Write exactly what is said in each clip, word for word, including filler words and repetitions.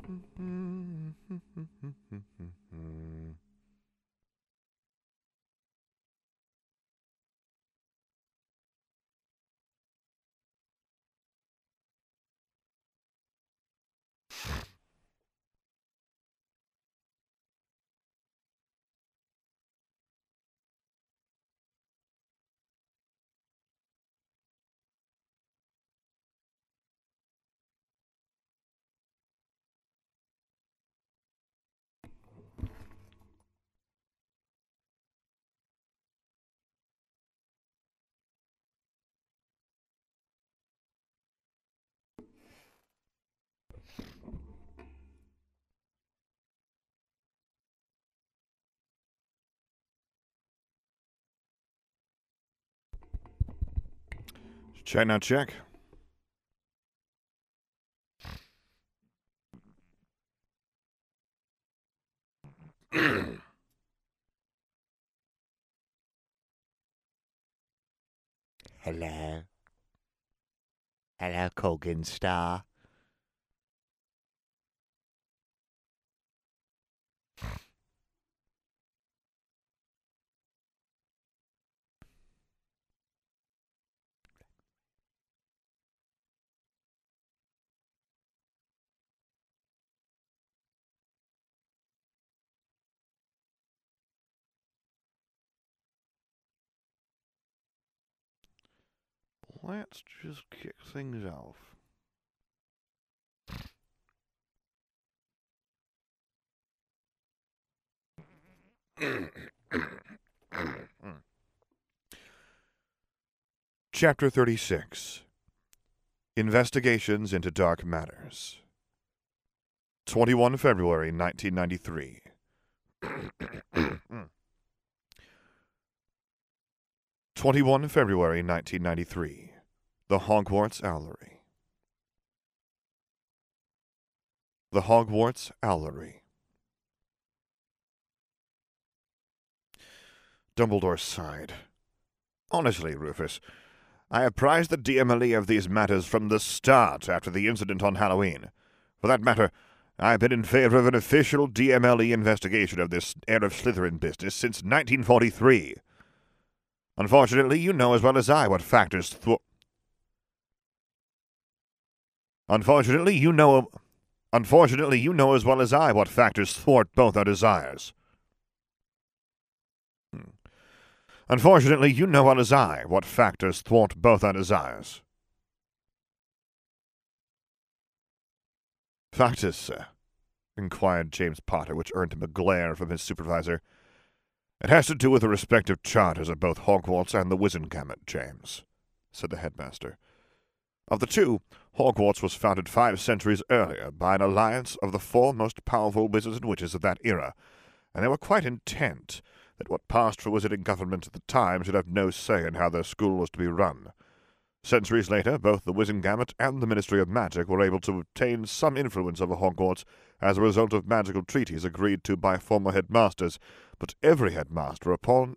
Check now, check. Hello. Hello, Colgan Star. Let's just kick things off. Chapter thirty-six. Investigations into Dark Matters. twenty-first of February, nineteen ninety-three. twenty-first of February, nineteen ninety-three. The Hogwarts Owlery. The Hogwarts Owlery. Dumbledore sighed. Honestly, Rufus, I apprised the D M L E of these matters from the start after the incident on Halloween. For that matter, I have been in favor of an official D M L E investigation of this Heir of Slytherin business since nineteen forty-three. Unfortunately, you know as well as I what factors thwart... Unfortunately, you know... Unfortunately, you know as well as I what factors thwart both our desires. Hmm. Unfortunately, you know well as I what factors thwart both our desires. Fact is, sir, inquired James Potter, which earned him a glare from his supervisor, it has to do with the respective charters of both Hogwarts and the Wizengamot, James, said the headmaster. Of the two, Hogwarts was founded five centuries earlier by an alliance of the four most powerful wizards and witches of that era, and they were quite intent that what passed for wizarding government at the time should have no say in how their school was to be run. Centuries later, both the Wizengamot and the Ministry of Magic were able to obtain some influence over Hogwarts as a result of magical treaties agreed to by former headmasters, but every headmaster upon...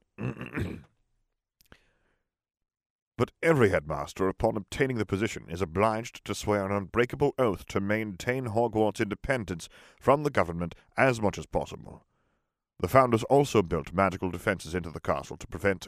but every headmaster upon obtaining the position is obliged to swear an unbreakable oath to maintain Hogwarts' independence from the government as much as possible. The founders also built magical defenses into the castle to prevent...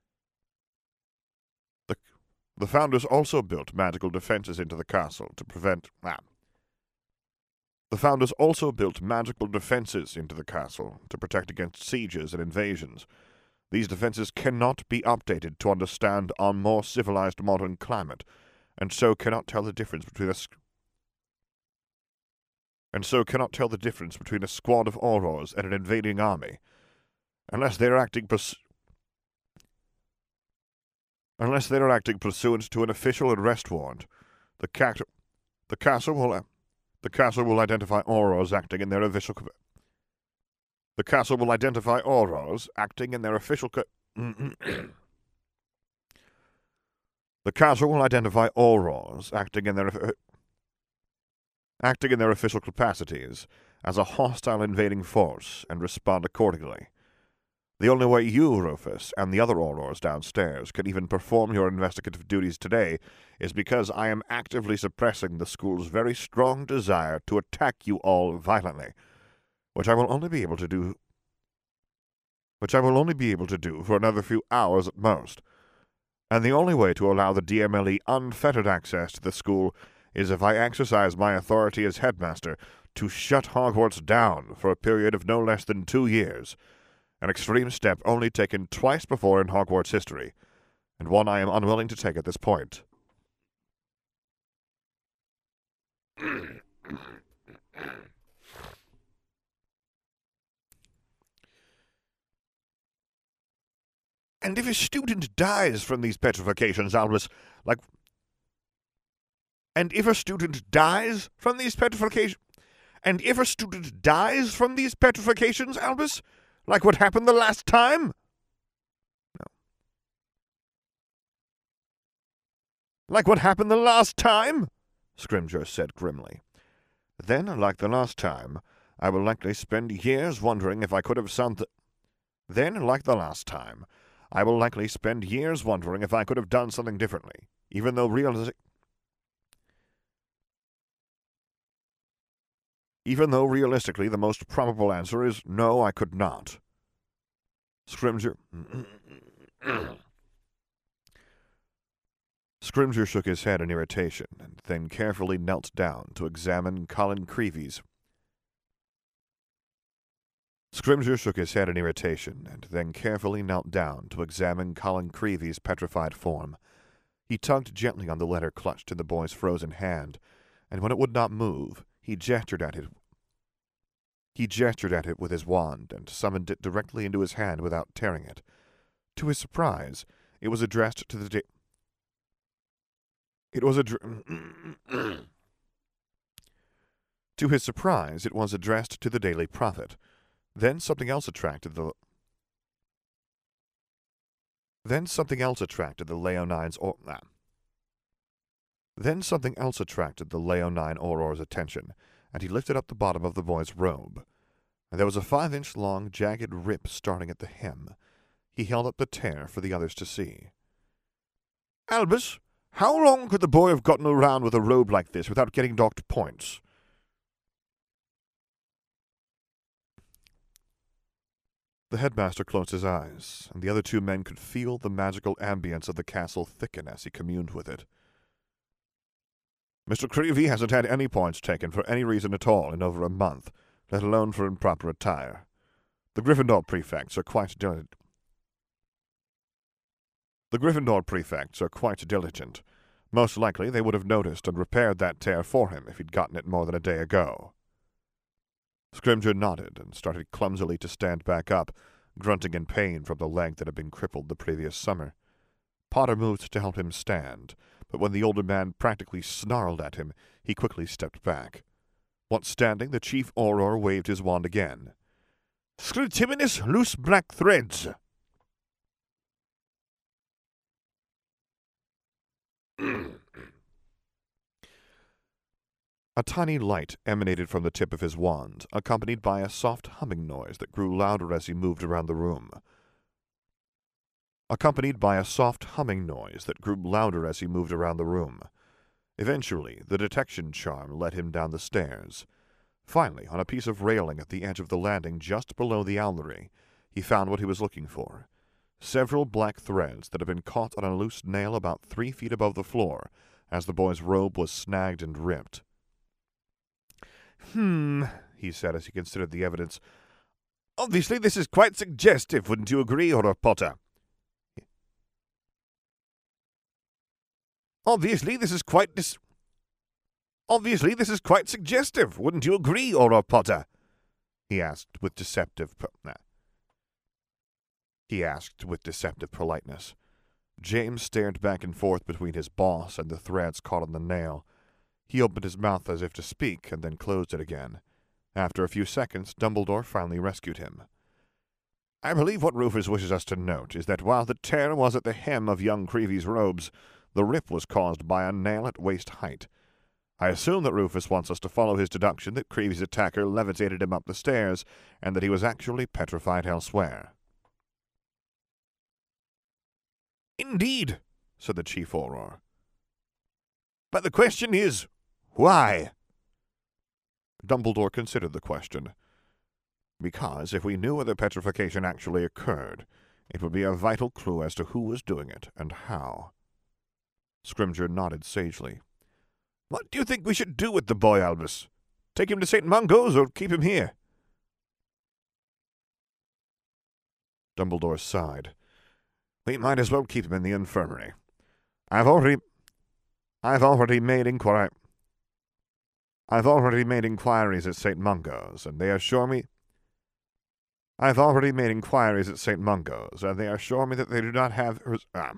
The, the founders also built magical defenses into the castle to prevent... Ah. The founders also built magical defenses into the castle to protect against sieges and invasions. These defenses cannot be updated to understand our more civilized modern climate, and so cannot tell the difference between a... and so cannot tell the difference between a squad of Aurors and an invading army, unless they are acting purs- unless they are acting pursuant to an official arrest warrant. The cat- the castle will uh, the castle will identify Aurors acting in their official cap- the castle will identify Aurors acting in their official ca- the castle will identify Aurors acting in their uh, acting in their official capacities as a hostile invading force and respond accordingly. The only way you, Rufus, and the other Aurors downstairs can even perform your investigative duties today is because I am actively suppressing the school's very strong desire to attack you all violently, which I will only be able to do which I will only be able to do for another few hours at most. And the only way to allow the D M L E unfettered access to the school is if I exercise my authority as headmaster to shut Hogwarts down for a period of no less than two years, an extreme step only taken twice before in Hogwarts history, and one I am unwilling to take at this point. And if a student dies from these petrifications, Albus, like... And if a student dies from these petrifications... And if a student dies from these petrifications, Albus, like what happened the last time? No. Like what happened the last time? Scrimgeour said grimly. Then, like the last time, I will likely spend years wondering if I could have something... Then, like the last time, I will likely spend years wondering if I could have done something differently, even though realistic... Even though realistically the most probable answer is no, I could not. Scrimgeour... Scrimgeour shook his head in irritation, and then carefully knelt down to examine Colin Creevy's... Scrimgeour shook his head in irritation, and then carefully knelt down to examine Colin Creevy's petrified form. He tugged gently on the letter clutched in the boy's frozen hand, and when it would not move, he gestured at it. He gestured at it with his wand, and summoned it directly into his hand without tearing it. To his surprise, it was addressed to the... Da- it was addressed... To his surprise, it was addressed to the Daily Prophet. Then something else attracted the... Then something else attracted the Leonine's or... Ah. Then something else attracted the Leonine Auror's attention, and he lifted up the bottom of the boy's robe. And there was a five-inch-long, jagged rip starting at the hem. He held up the tear for the others to see. Albus, how long could the boy have gotten around with a robe like this without getting docked points? The headmaster closed his eyes, and the other two men could feel the magical ambience of the castle thicken as he communed with it. Mister Creevy hasn't had any points taken for any reason at all in over a month, let alone for improper attire. The Gryffindor prefects are quite diligent. The Gryffindor prefects are quite diligent. Most likely they would have noticed and repaired that tear for him if he'd gotten it more than a day ago. Scrimgeour nodded and started clumsily to stand back up, grunting in pain from the leg that had been crippled the previous summer. Potter moved to help him stand, but when the older man practically snarled at him, he quickly stepped back. Once standing, the chief Auror waved his wand again. Scriptiminus loose black threads! A tiny light emanated from the tip of his wand, accompanied by a soft humming noise that grew louder as he moved around the room. Accompanied by a soft humming noise that grew louder as he moved around the room. Eventually, the detection charm led him down the stairs. Finally, on a piece of railing at the edge of the landing just below the owlery, he found what he was looking for. Several black threads that had been caught on a loose nail about three feet above the floor, as the boy's robe was snagged and ripped. Hmm, he said as he considered the evidence. Obviously this is quite suggestive, wouldn't you agree, Auror Potter? Obviously this is quite dis... Obviously this is quite suggestive, wouldn't you agree, Auror Potter? He asked with deceptive... Po- nah. He asked with deceptive politeness. James stared back and forth between his boss and the threads caught on the nail. He opened his mouth as if to speak, and then closed it again. After a few seconds, Dumbledore finally rescued him. I believe what Rufus wishes us to note is that while the tear was at the hem of young Creevy's robes, the rip was caused by a nail at waist height. I assume that Rufus wants us to follow his deduction that Creevy's attacker levitated him up the stairs, and that he was actually petrified elsewhere. Indeed, said the chief Auror. But the question is, why? Dumbledore considered the question. Because if we knew whether petrification actually occurred, it would be a vital clue as to who was doing it and how. Scrimgeour nodded sagely. What do you think we should do with the boy, Albus? Take him to Saint Mungo's or keep him here? Dumbledore sighed. We might as well keep him in the infirmary. I've already... I've already made inquiry... I've already made inquiries at Saint Mungo's, and they assure me... I've already made inquiries at Saint Mungo's, and they assure me that they do not have... Uh,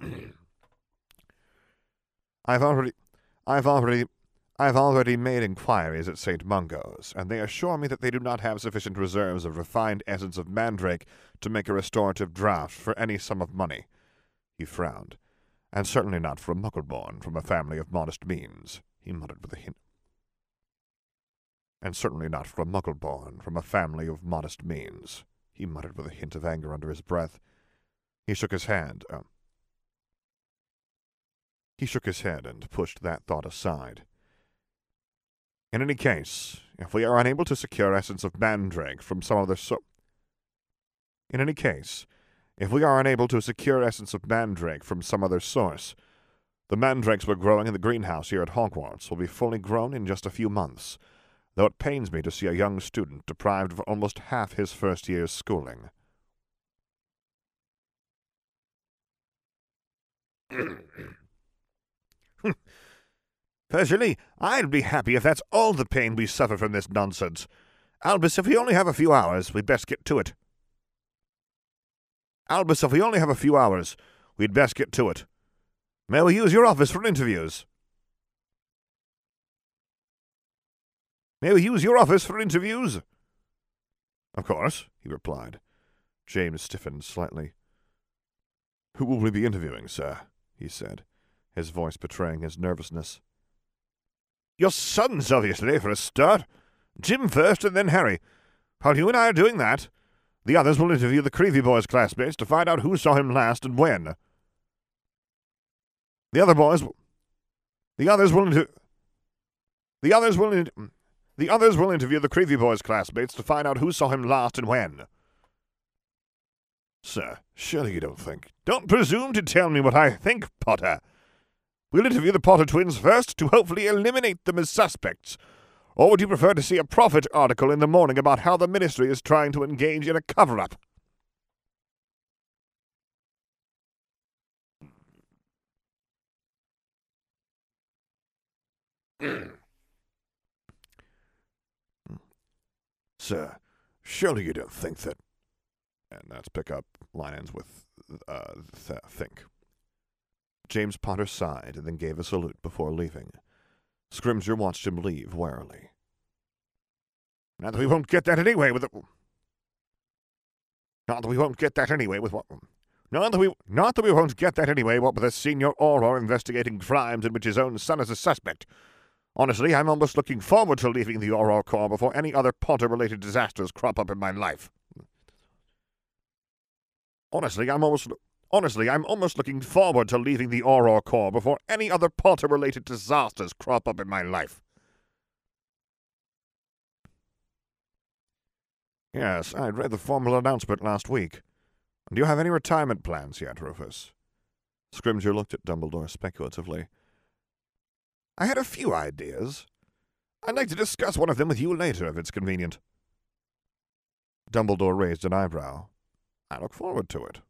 I've already... I've already... I've already made inquiries at Saint Mungo's, and they assure me that they do not have sufficient reserves of refined essence of mandrake to make a restorative draught for any sum of money. He frowned. And certainly not for a muggle-born from a family of modest means, he muttered with a hint. And certainly not for a muggle-born from a family of modest means, he muttered with a hint of anger under his breath. He shook his hand. Uh, he shook his head and pushed that thought aside. In any case, if we are unable to secure essence of mandrake from some other so... In any case, if we are unable to secure essence of mandrake from some other source, the mandrakes we're growing in the greenhouse here at Hogwarts will be fully grown in just a few months, though it pains me to see a young student deprived of almost half his first year's schooling. Personally, I'd be happy if that's all the pain we suffer from this nonsense. Albus, if we only have a few hours, we'd best get to it. Albus, if we only have a few hours, we'd best get to it. May we use your office for interviews? May we use your office for interviews? Of course, he replied. James stiffened slightly. Who will we be interviewing, sir? He said, his voice betraying his nervousness. Your sons, obviously, for a start. Jim first and then Harry. While you and I are doing that, the others will interview the Creevy boys' classmates to find out who saw him last and when. The other boys will... The others will... Inter- the others will... In- the others will interview the Creevy boys' classmates to find out who saw him last and when. Sir, surely you don't think... Don't presume to tell me what I think, Potter. We'll interview the Potter twins first to hopefully eliminate them as suspects. Or would you prefer to see a Prophet article in the morning about how the Ministry is trying to engage in a cover-up? Sir, surely you don't think that... And that's pick up. Line ends with, uh, th- think. James Potter sighed and then gave a salute before leaving. Scrimgeour watched him leave warily. Not that we won't get that anyway with the... Not that we won't get that anyway with what... Not that we... Not that we won't get that anyway, what with a senior Auror investigating crimes in which his own son is a suspect. Honestly, I'm almost looking forward to leaving the Auror Corps before any other Potter-related disasters crop up in my life. Honestly, I'm almost... Honestly, I'm almost looking forward to leaving the Auror Corps before any other Potter-related disasters crop up in my life. Yes, I read the formal announcement last week. Do you have any retirement plans yet, Rufus? Scrimgeour looked at Dumbledore speculatively. I had a few ideas. I'd like to discuss one of them with you later, if it's convenient. Dumbledore raised an eyebrow. I look forward to it.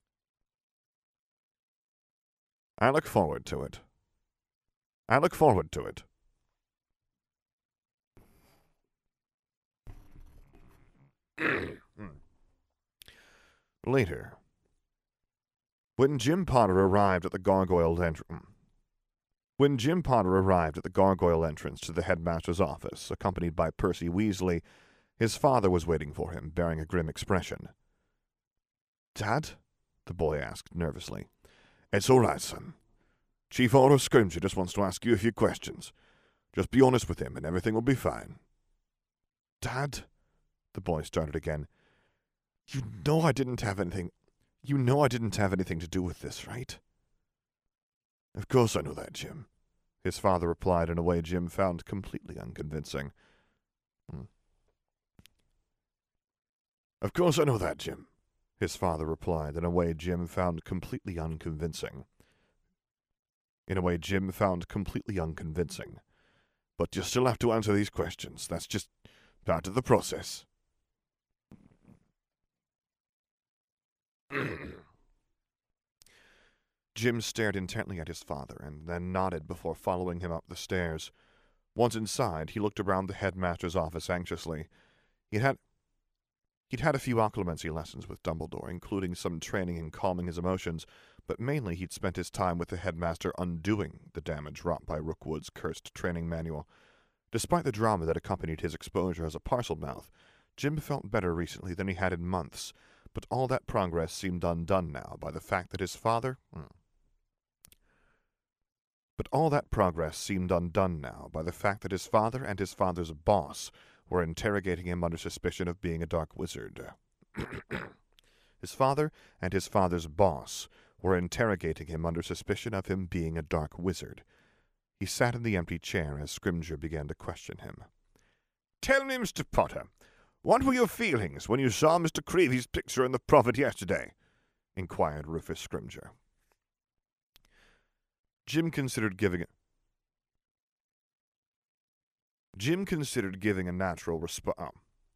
I look forward to it. I look forward to it. Later, when Jim Potter arrived at the gargoyle entrance, when Jim Potter arrived at the gargoyle entrance to the headmaster's office, accompanied by Percy Weasley, his father was waiting for him, bearing a grim expression. Dad? The boy asked nervously. It's all right, son. Chief Auror Scrimgeour just wants to ask you a few questions. Just be honest with him and everything will be fine. Dad? The boy started again. You know I didn't have anything. You know I didn't have anything to do with this, right? Of course I know that, Jim, his father replied in a way Jim found completely unconvincing. Hmm. Of course I know that, Jim, his father replied in a way Jim found completely unconvincing. In a way Jim found completely unconvincing. But you still have to answer these questions. That's just part of the process. Jim stared intently at his father and then nodded before following him up the stairs. Once inside, he looked around the headmaster's office anxiously. He'd had, he'd had a few occlumency lessons with Dumbledore, including some training in calming his emotions, but mainly he'd spent his time with the headmaster undoing the damage wrought by Rookwood's cursed training manual. Despite the drama that accompanied his exposure as a Parselmouth, Jim felt better recently than he had in months, but all that progress seemed undone now by the fact that his father... Hmm. But all that progress seemed undone now by the fact that his father and his father's boss were interrogating him under suspicion of being a dark wizard. His father and his father's boss were interrogating him under suspicion of him being a dark wizard. He sat in the empty chair as Scrimgeour began to question him. "Tell me, Mister Potter, what were your feelings when you saw Mister Creevy's picture in the Prophet yesterday?" inquired Rufus Scrimgeour. Jim considered giving it. Jim considered giving a natural response. Oh.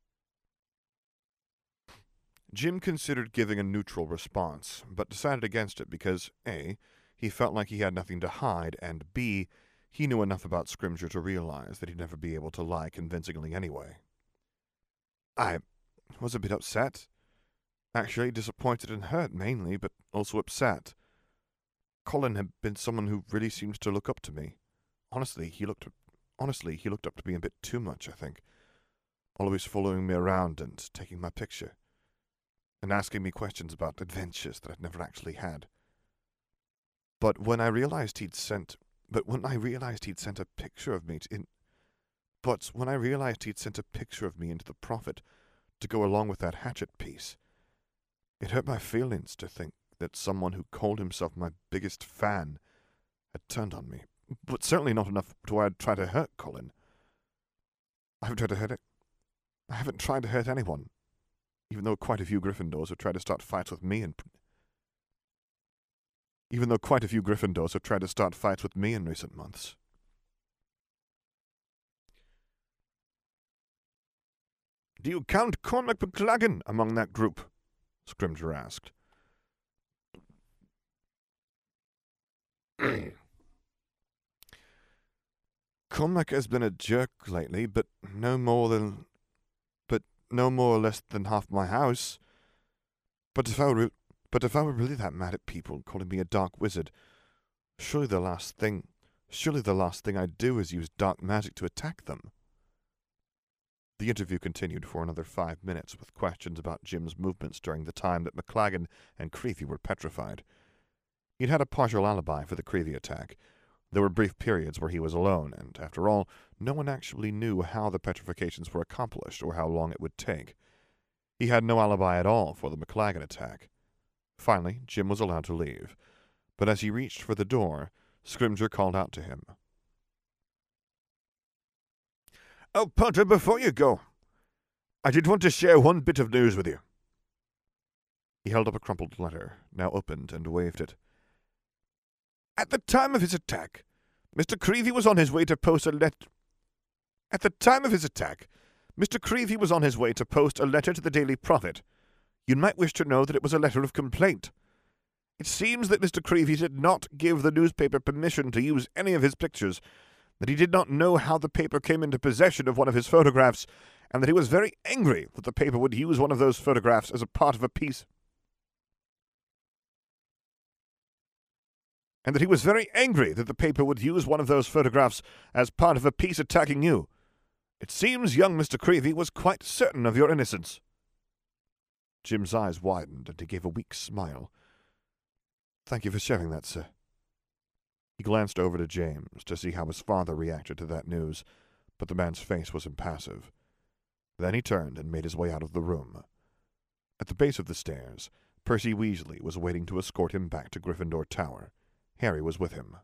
Jim considered giving a neutral response, but decided against it because A, he felt like he had nothing to hide, and B, he knew enough about Scrimgeour to realize that he'd never be able to lie convincingly anyway. I was a bit upset. Actually disappointed and hurt mainly, but also upset. Colin had been someone who really seemed to look up to me. Honestly, he looked honestly, he looked up to me a bit too much, I think. Always following me around and taking my picture. And asking me questions about adventures that I'd never actually had. But when I realized he'd sent but when I realized he'd sent a picture of me in But when I realized he'd sent a picture of me into the Prophet to go along with that hatchet piece, it hurt my feelings to think that someone who called himself my biggest fan had turned on me, but certainly not enough to where I'd try to hurt Colin. I haven't tried to hurt it. I haven't tried to hurt anyone, even though quite a few Gryffindors have tried to start fights with me and even though quite a few Gryffindors have tried to start fights with me in recent months. Do you count Cormac McLaggen among that group? Scrimgeour asked. Cormac has been a jerk lately, but no more than, but no more or less than half my house. But if I were, but if I were really that mad at people calling me a dark wizard, surely the last thing, surely the last thing I'd do is use dark magic to attack them. The interview continued for another five minutes with questions about Jim's movements during the time that McLaggen and Creevy were petrified. He'd had a partial alibi for the Creevy attack. There were brief periods where he was alone, and, after all, no one actually knew how the petrifications were accomplished or how long it would take. He had no alibi at all for the McLaggen attack. Finally, Jim was allowed to leave, but as he reached for the door, Scrimgeour called out to him. "Oh, Potter, before you go, I did want to share one bit of news with you." He held up a crumpled letter, now opened, and waved it. At the time of his attack, Mister Creevy was on his way to post a letter. At the time of his attack, Mister Creevy was on his way to post a letter to the Daily Prophet. You might wish to know that it was a letter of complaint. It seems that Mister Creevy did not give the newspaper permission to use any of his pictures, that he did not know how the paper came into possession of one of his photographs, and that he was very angry that the paper would use one of those photographs as a part of a piece. And that he was very angry that the paper would use one of those photographs as part of a piece attacking you. It seems young Mister Creevy was quite certain of your innocence. Jim's eyes widened, and he gave a weak smile. Thank you for sharing that, sir. He glanced over to James to see how his father reacted to that news, but the man's face was impassive. Then he turned and made his way out of the room. At the base of the stairs, Percy Weasley was waiting to escort him back to Gryffindor Tower. Harry was with him.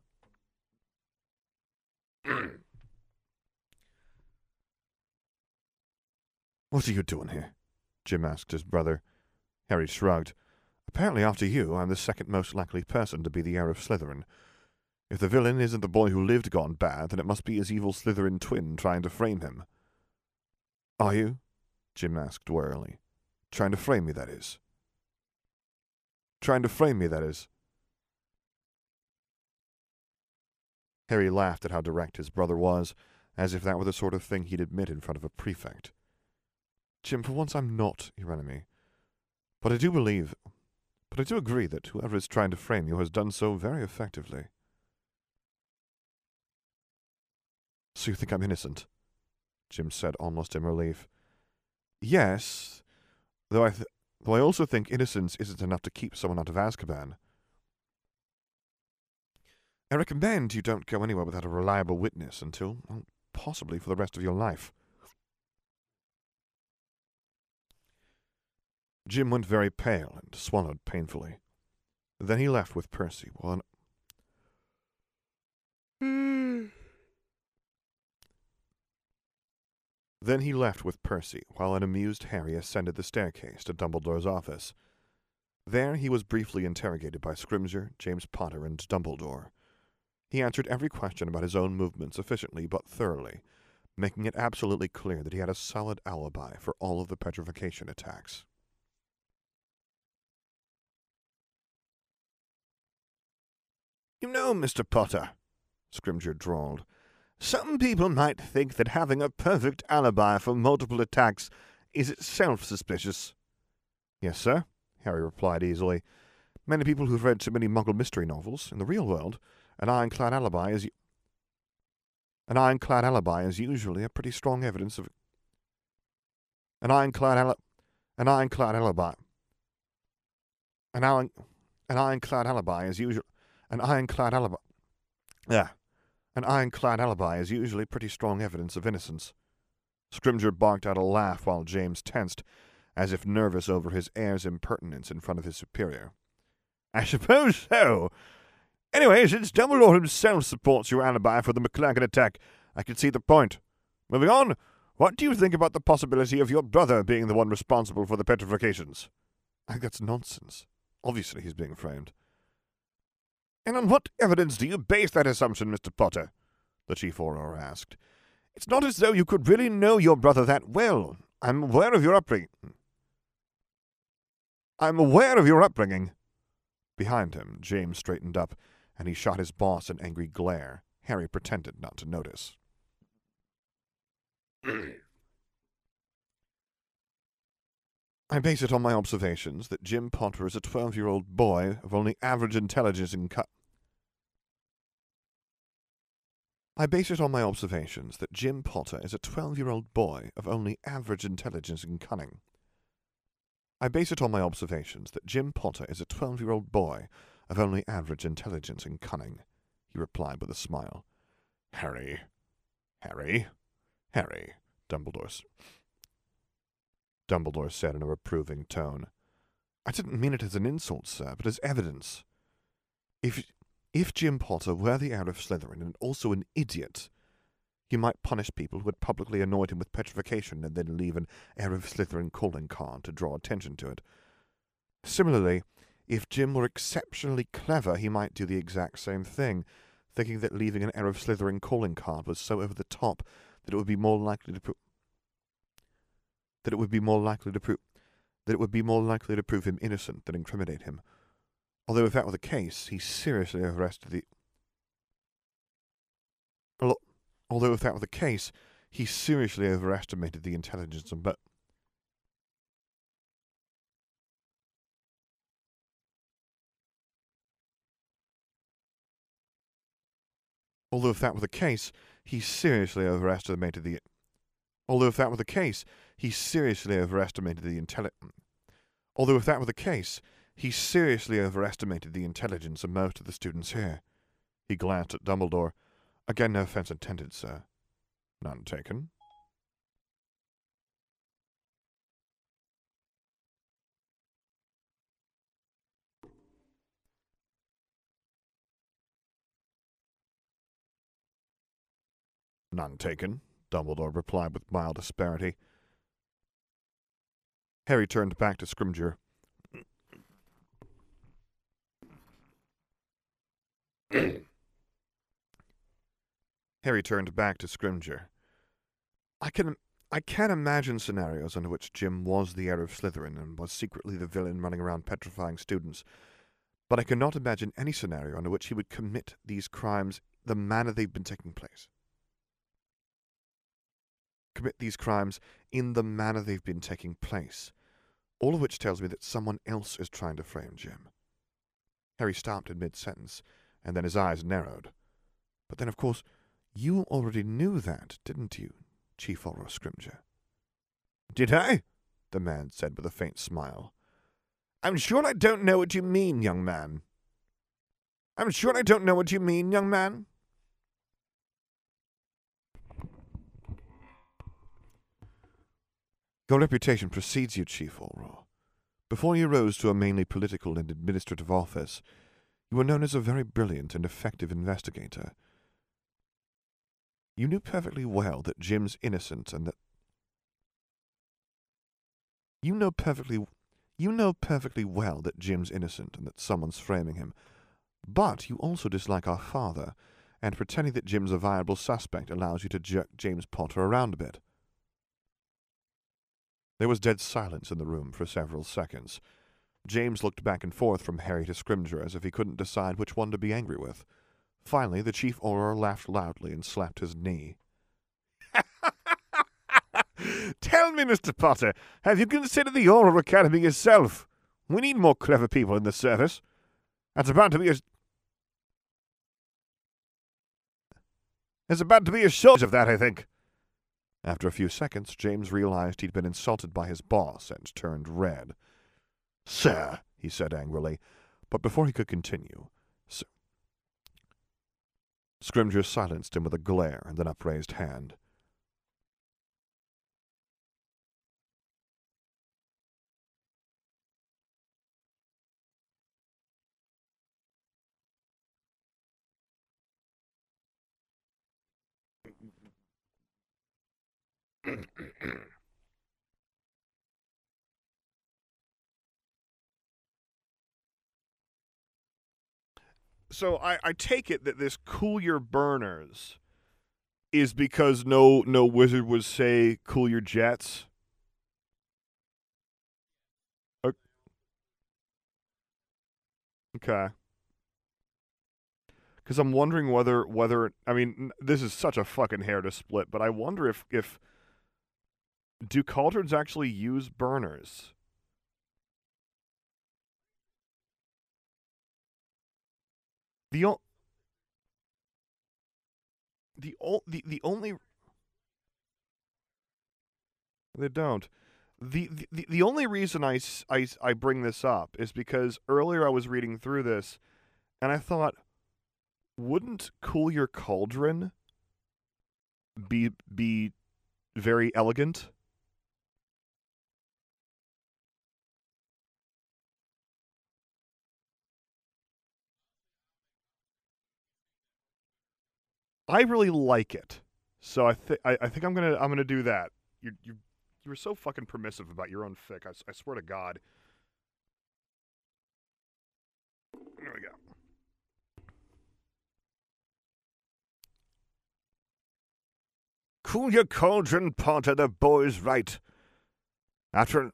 "What are you doing here?" Jim asked his brother. Harry shrugged. "Apparently, after you, I'm the second most likely person to be the heir of Slytherin. If the villain isn't the boy who lived gone bad, then it must be his evil Slytherin twin trying to frame him." "Are you?" Jim asked warily. "Trying to frame me, that is." "Trying to frame me, that is." Harry laughed at how direct his brother was, as if that were the sort of thing he'd admit in front of a prefect. "Jim, for once I'm not your enemy. But I do believe, but I do agree that whoever is trying to frame you has done so very effectively." "So you think I'm innocent?" Jim said, almost in relief. "Yes, though I, th- though I also think innocence isn't enough to keep someone out of Azkaban. I recommend you don't go anywhere without a reliable witness until, well, possibly for the rest of your life." Jim went very pale and swallowed painfully. Then he left with Percy while an... Then he left with Percy while an amused Harry ascended the staircase to Dumbledore's office. There he was briefly interrogated by Scrimgeour, James Potter, and Dumbledore. He answered every question about his own movements efficiently but thoroughly, making it absolutely clear that he had a solid alibi for all of the petrification attacks. "You know, Mister Potter," Scrimgeour drawled, "some people might think that having a perfect alibi for multiple attacks is itself suspicious." "Yes, sir," Harry replied easily. "Many people who've read too many Muggle mystery novels, in the real world, an ironclad alibi is an ironclad alibi is usually a pretty strong evidence of an ironclad ali- an ironclad alibi an iron an ironclad alibi is usually an ironclad alibi yeah an ironclad alibi is usually pretty strong evidence of innocence." Scrimgeour barked out a laugh while James tensed, as if nervous over his heir's impertinence in front of his superior. "I suppose so. Anyway, since Dumbledore himself supports your alibi for the McLaggen attack, I can see the point. Moving on, what do you think about the possibility of your brother being the one responsible for the petrifications?" "I think that's nonsense. Obviously he's being framed." "And on what evidence do you base that assumption, Mister Potter?" the Chief Auror asked. "It's not as though you could really know your brother that well. I'm aware of your upbringing. I'm aware of your upbringing." Behind him, James straightened up, and he shot his boss an angry glare. Harry pretended not to notice. "I base it on my observations that Jim Potter is a twelve-year-old boy of only average intelligence and cu- I base it on my observations that Jim Potter is a twelve-year-old boy of only average intelligence and cunning. I base it on my observations that Jim Potter is a twelve-year-old boy of only average intelligence and cunning," he replied with a smile. "Harry, Harry, Harry," Dumbledore, Dumbledore said in a reproving tone. "I didn't mean it as an insult, sir, but as evidence. If, if Jim Potter were the heir of Slytherin and also an idiot, he might punish people who had publicly annoyed him with petrification and then leave an heir of Slytherin calling card to draw attention to it. Similarly, if Jim were exceptionally clever, he might do the exact same thing, thinking that leaving an heir of Slytherin calling card was so over the top that it would be more likely to pro- that it would be more likely to prove that it would be more likely to prove him innocent than incriminate him. Although if that were the case, he seriously overestimated the Although if that were the case, he seriously overestimated the intelligence of but Although if that were the case, he seriously overestimated the Although if that were the case, he seriously overestimated the intelligence. Although if that were the case, he seriously overestimated the intelligence of most of the students here. He glanced at Dumbledore. "Again, no offense intended, sir." "None taken." None taken, Dumbledore replied with mild asperity. Harry turned back to Scrimgeour. Harry turned back to Scrimgeour. I can I can't imagine scenarios under which Jim was the heir of Slytherin and was secretly the villain running around petrifying students, but I cannot imagine any scenario under which he would commit these crimes the manner they've been taking place. Commit these crimes in the manner they've been taking place, all of which tells me that someone else is trying to frame Jim. Harry stopped in mid-sentence, and then his eyes narrowed. But then, of course, you already knew that, didn't you, Chief Auror Scrimgeour? Did I? The man said with a faint smile. I'm sure I don't know what you mean, young man. I'm sure I don't know what you mean, young man. Your reputation precedes you, Chief Auror. Before you rose to a mainly political and administrative office, you were known as a very brilliant and effective investigator. You knew perfectly well that Jim's innocent and that... You know perfectly... You know perfectly well that Jim's innocent and that someone's framing him. But you also dislike our father, and pretending that Jim's a viable suspect allows you to jerk James Potter around a bit. There was dead silence in the room for several seconds. James looked back and forth from Harry to Scrimgeour as if he couldn't decide which one to be angry with. Finally, the Chief Auror laughed loudly and slapped his knee. Tell me, Mister Potter, have you considered the Auror Academy yourself? We need more clever people in the service. That's about to be a... There's about to be a shortage of that, I think. After a few seconds, James realized he'd been insulted by his boss and turned red. Sir, he said angrily, but before he could continue, Sir... Scrimgeour silenced him with a glare and an upraised hand. So I, I take it that this cool your burners is because no no wizard would say cool your jets. Okay. Because I'm wondering whether whether I mean this is such a fucking hair to split, but I wonder if if do cauldrons actually use burners? The o- the o- the the only they don't. The, the the only reason I, I, I bring this up is because earlier I was reading through this and I thought, wouldn't cool your cauldron be be very elegant? I really like it, so I think I think I'm gonna I'm gonna do that. You you you were so fucking permissive about your own fic. I, I swear to God. There we go. Cool your cauldron, Potter. The boy's right. After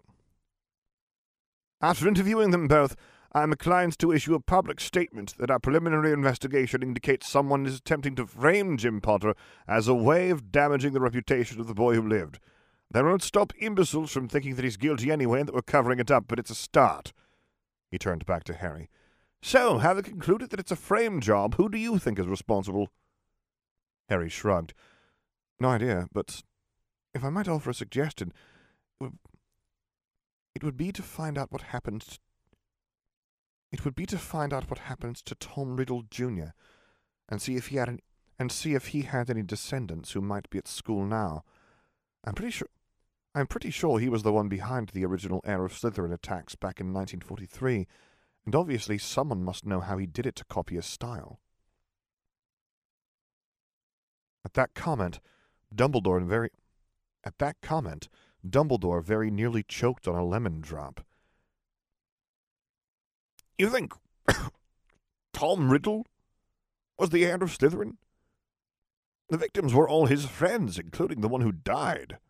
after interviewing them both, I am inclined to issue a public statement that our preliminary investigation indicates someone is attempting to frame Jim Potter as a way of damaging the reputation of the boy who lived. That won't stop imbeciles from thinking that he's guilty anyway and that we're covering it up, but it's a start. He turned back to Harry. So, having concluded that it's a frame job, who do you think is responsible? Harry shrugged. No idea, but if I might offer a suggestion, it would, it would be to find out what happened to It would be to find out what happens to Tom Riddle Junior and see if he had any, and see if he had any descendants who might be at school now. I'm pretty sure I'm pretty sure he was the one behind the original Heir of Slytherin attacks back in nineteen forty-three, and obviously someone must know how he did it to copy his style. At that comment, Dumbledore very at that comment, Dumbledore very nearly choked on a lemon drop. You think Tom Riddle was the heir of Slytherin? The victims were all his friends, including the one who died.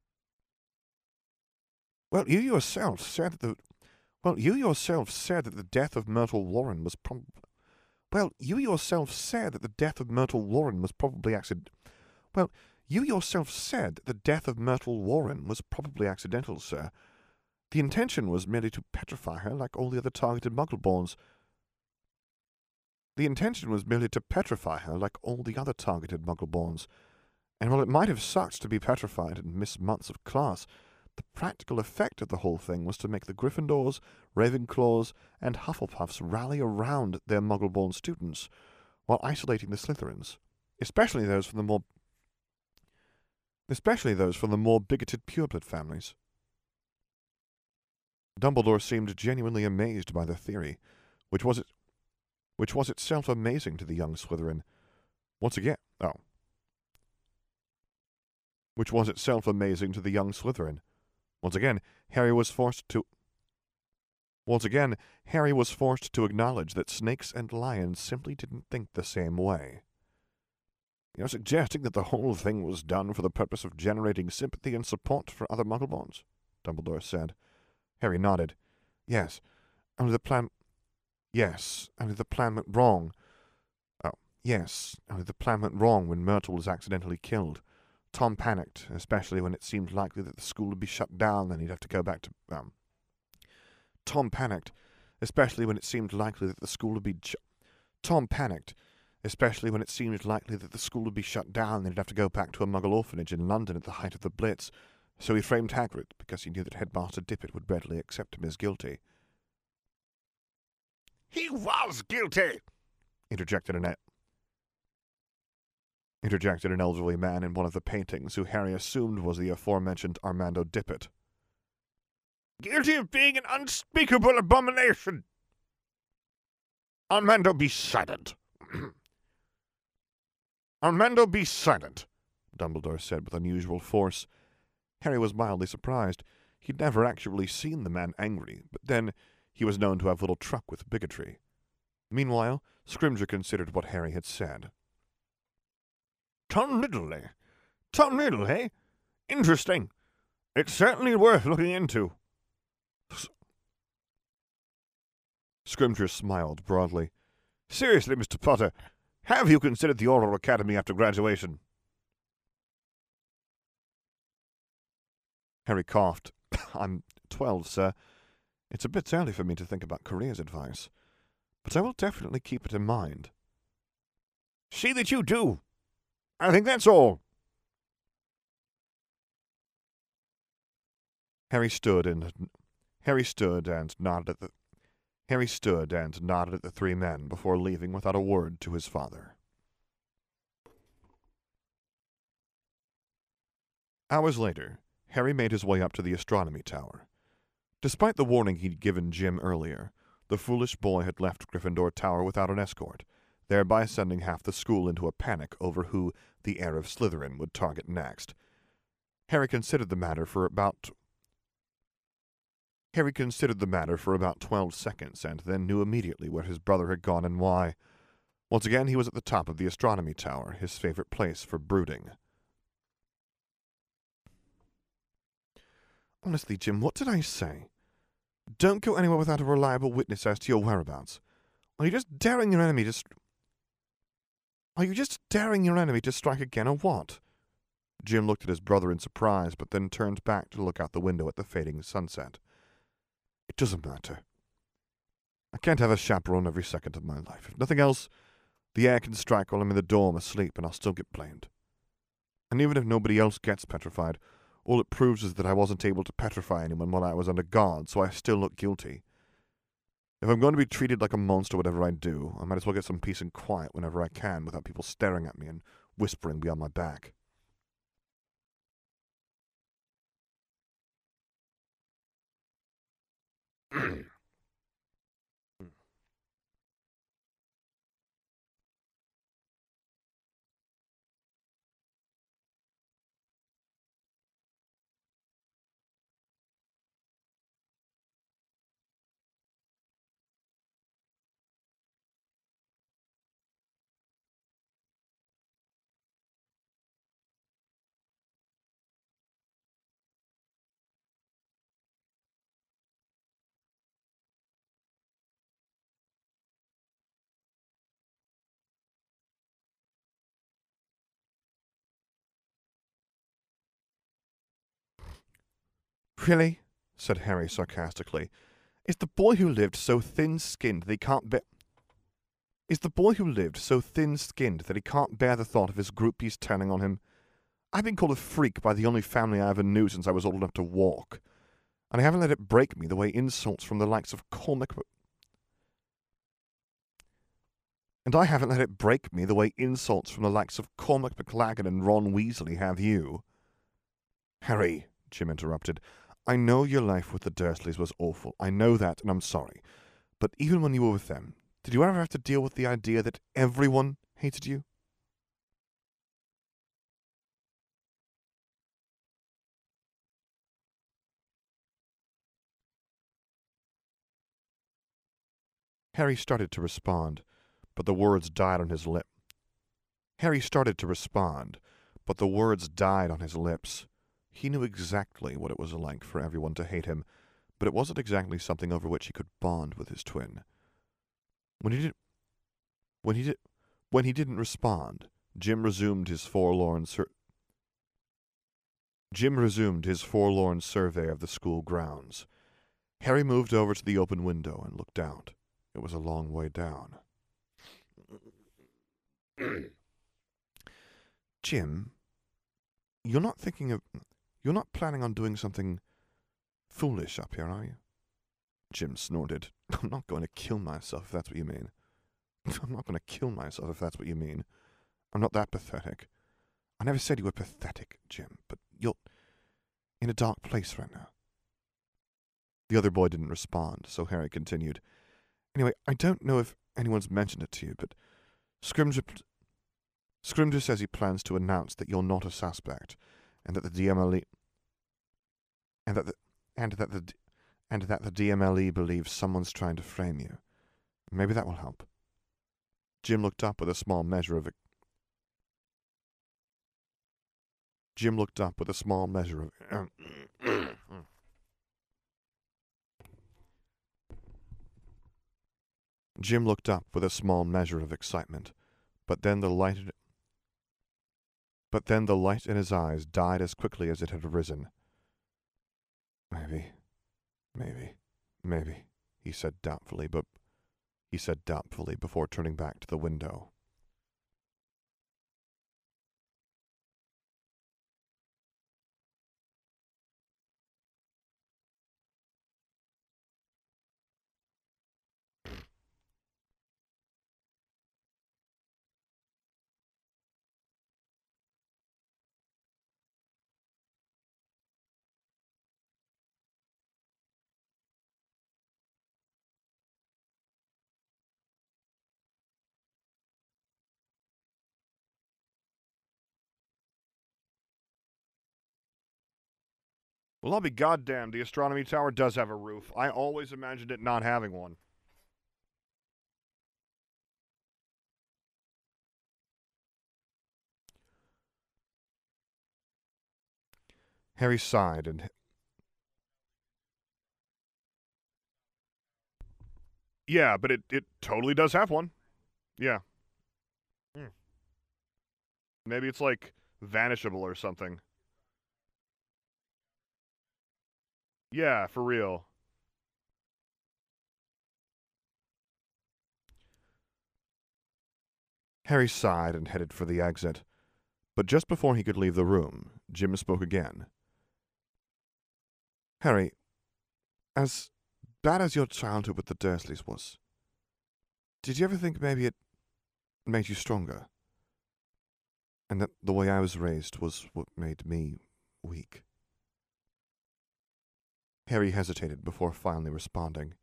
Well, you yourself said that the well, you yourself said that the death of Myrtle Warren was prob Well, you yourself said that the death of Myrtle Warren was probably accident. Well, you yourself said that the death of Myrtle Warren was probably accidental, sir. The intention was merely to petrify her like all the other targeted Muggleborns. The intention was merely to petrify her like all the other targeted Muggleborns. And while it might have sucked to be petrified and miss months of class, the practical effect of the whole thing was to make the Gryffindors, Ravenclaws, and Hufflepuffs rally around their Muggle-born students, while isolating the Slytherins, especially those from the more especially those from the more bigoted pureblood families. Dumbledore seemed genuinely amazed by the theory, which was it, which was itself amazing to the young Slytherin. Once again, oh, which was itself amazing to the young Slytherin. Once again, Harry was forced to. Once again, Harry was forced to acknowledge that snakes and lions simply didn't think the same way. You're suggesting that the whole thing was done for the purpose of generating sympathy and support for other Muggleborns? Dumbledore said. Harry nodded. Yes, only the plan... Yes, only the plan went wrong. Oh, yes, only the plan went wrong when Myrtle was accidentally killed. Tom panicked, especially when it seemed likely that the school would be shut down and he'd have to go back to... Um, Tom panicked, especially when it seemed likely that the school would be... Ch- Tom panicked, especially when it seemed likely that the school would be shut down and he'd have to go back to a Muggle orphanage in London at the height of the Blitz. So he framed Hagrid, because he knew that Headmaster Dippet would readily accept him as guilty. He was guilty! Interjected an, e- interjected an elderly man in one of the paintings, who Harry assumed was the aforementioned Armando Dippet. Guilty of being an unspeakable abomination! Armando, be silent! Armando, be silent! Dumbledore said with unusual force. Harry was mildly surprised. He'd never actually seen the man angry, but then he was known to have little truck with bigotry. Meanwhile, Scrimgeour considered what Harry had said. Tom Riddle, eh? Tom Riddle, eh? Interesting. It's certainly worth looking into. S- Scrimgeour smiled broadly. Seriously, Mister Potter, have you considered the Oral Academy after graduation? Harry coughed. I'm twelve, sir. It's a bit early for me to think about careers advice, but I will definitely keep it in mind. See that you do. I think that's all. Harry stood and Harry stood and nodded at the Harry stood and nodded at the three men before leaving without a word to his father. Hours later, Harry made his way up to the astronomy tower. Despite the warning he'd given Jim earlier, the foolish boy had left Gryffindor Tower without an escort, thereby sending half the school into a panic over who the heir of Slytherin would target next. Harry considered the matter for about Harry considered the matter for about twelve seconds, and then knew immediately where his brother had gone and why. Once again he was at the top of the astronomy tower, his favorite place for brooding. Honestly, Jim, what did I say? Don't go anywhere without a reliable witness as to your whereabouts. Are you just daring your enemy to... St- Are you just daring your enemy to strike again, or what? Jim looked at his brother in surprise, but then turned back to look out the window at the fading sunset. It doesn't matter. I can't have a chaperone every second of my life. If nothing else, the air can strike while I'm in the dorm asleep, and I'll still get blamed. And even if nobody else gets petrified, all it proves is that I wasn't able to petrify anyone while I was under guard, so I still look guilty. If I'm going to be treated like a monster whatever I do, I might as well get some peace and quiet whenever I can without people staring at me and whispering behind my back. Really? Said Harry sarcastically. Is the boy who lived so thin-skinned that he can't bear... Is the boy who lived so thin-skinned that he can't bear the thought of his groupies turning on him? I've been called a freak by the only family I ever knew since I was old enough to walk, and I haven't let it break me the way insults from the likes of Cormac... And I haven't let it break me the way insults from the likes of Cormac McLaggen and Ron Weasley have you. Harry, Jim interrupted, I know your life with the Dursleys was awful. I know that, and I'm sorry. But even when you were with them, did you ever have to deal with the idea that everyone hated you? Harry started to respond, but the words died on his lip. Harry started to respond, but the words died on his lips. He knew exactly what it was like for everyone to hate him, but it wasn't exactly something over which he could bond with his twin. When he did, when he did, when he didn't respond, Jim resumed his forlorn sur- Jim resumed his forlorn survey of the school grounds. Harry moved over to the open window and looked out. It was a long way down. Jim, you're not thinking of... You're not planning on doing something foolish up here, are you? Jim snorted. I'm not going to kill myself, if that's what you mean. I'm not going to kill myself, if that's what you mean. I'm not that pathetic. I never said you were pathetic, Jim, but you're in a dark place right now. The other boy didn't respond, so Harry continued. Anyway, I don't know if anyone's mentioned it to you, but Scrimger, Scrimger says he plans to announce that you're not a suspect, and that the D M L E and that the and that the and that the D M L E believes someone's trying to frame you. Maybe that will help. Jim looked up with a small measure of Jim looked up with a small measure of Jim looked up with a small measure of excitement, but then the light But then the light in his eyes died as quickly as it had arisen. Maybe, maybe, maybe, he said doubtfully, but he said doubtfully before turning back to the window. Well, I'll be goddamned. The astronomy tower does have a roof. I always imagined it not having one. Harry sighed and... Yeah, but it, it totally does have one. Yeah. Hmm. Maybe it's like vanishable or something. Yeah, for real. Harry sighed and headed for the exit. But just before he could leave the room, Jim spoke again. Harry, as bad as your childhood with the Dursleys was, did you ever think maybe it made you stronger? And that the way I was raised was what made me weak? Harry hesitated before finally responding.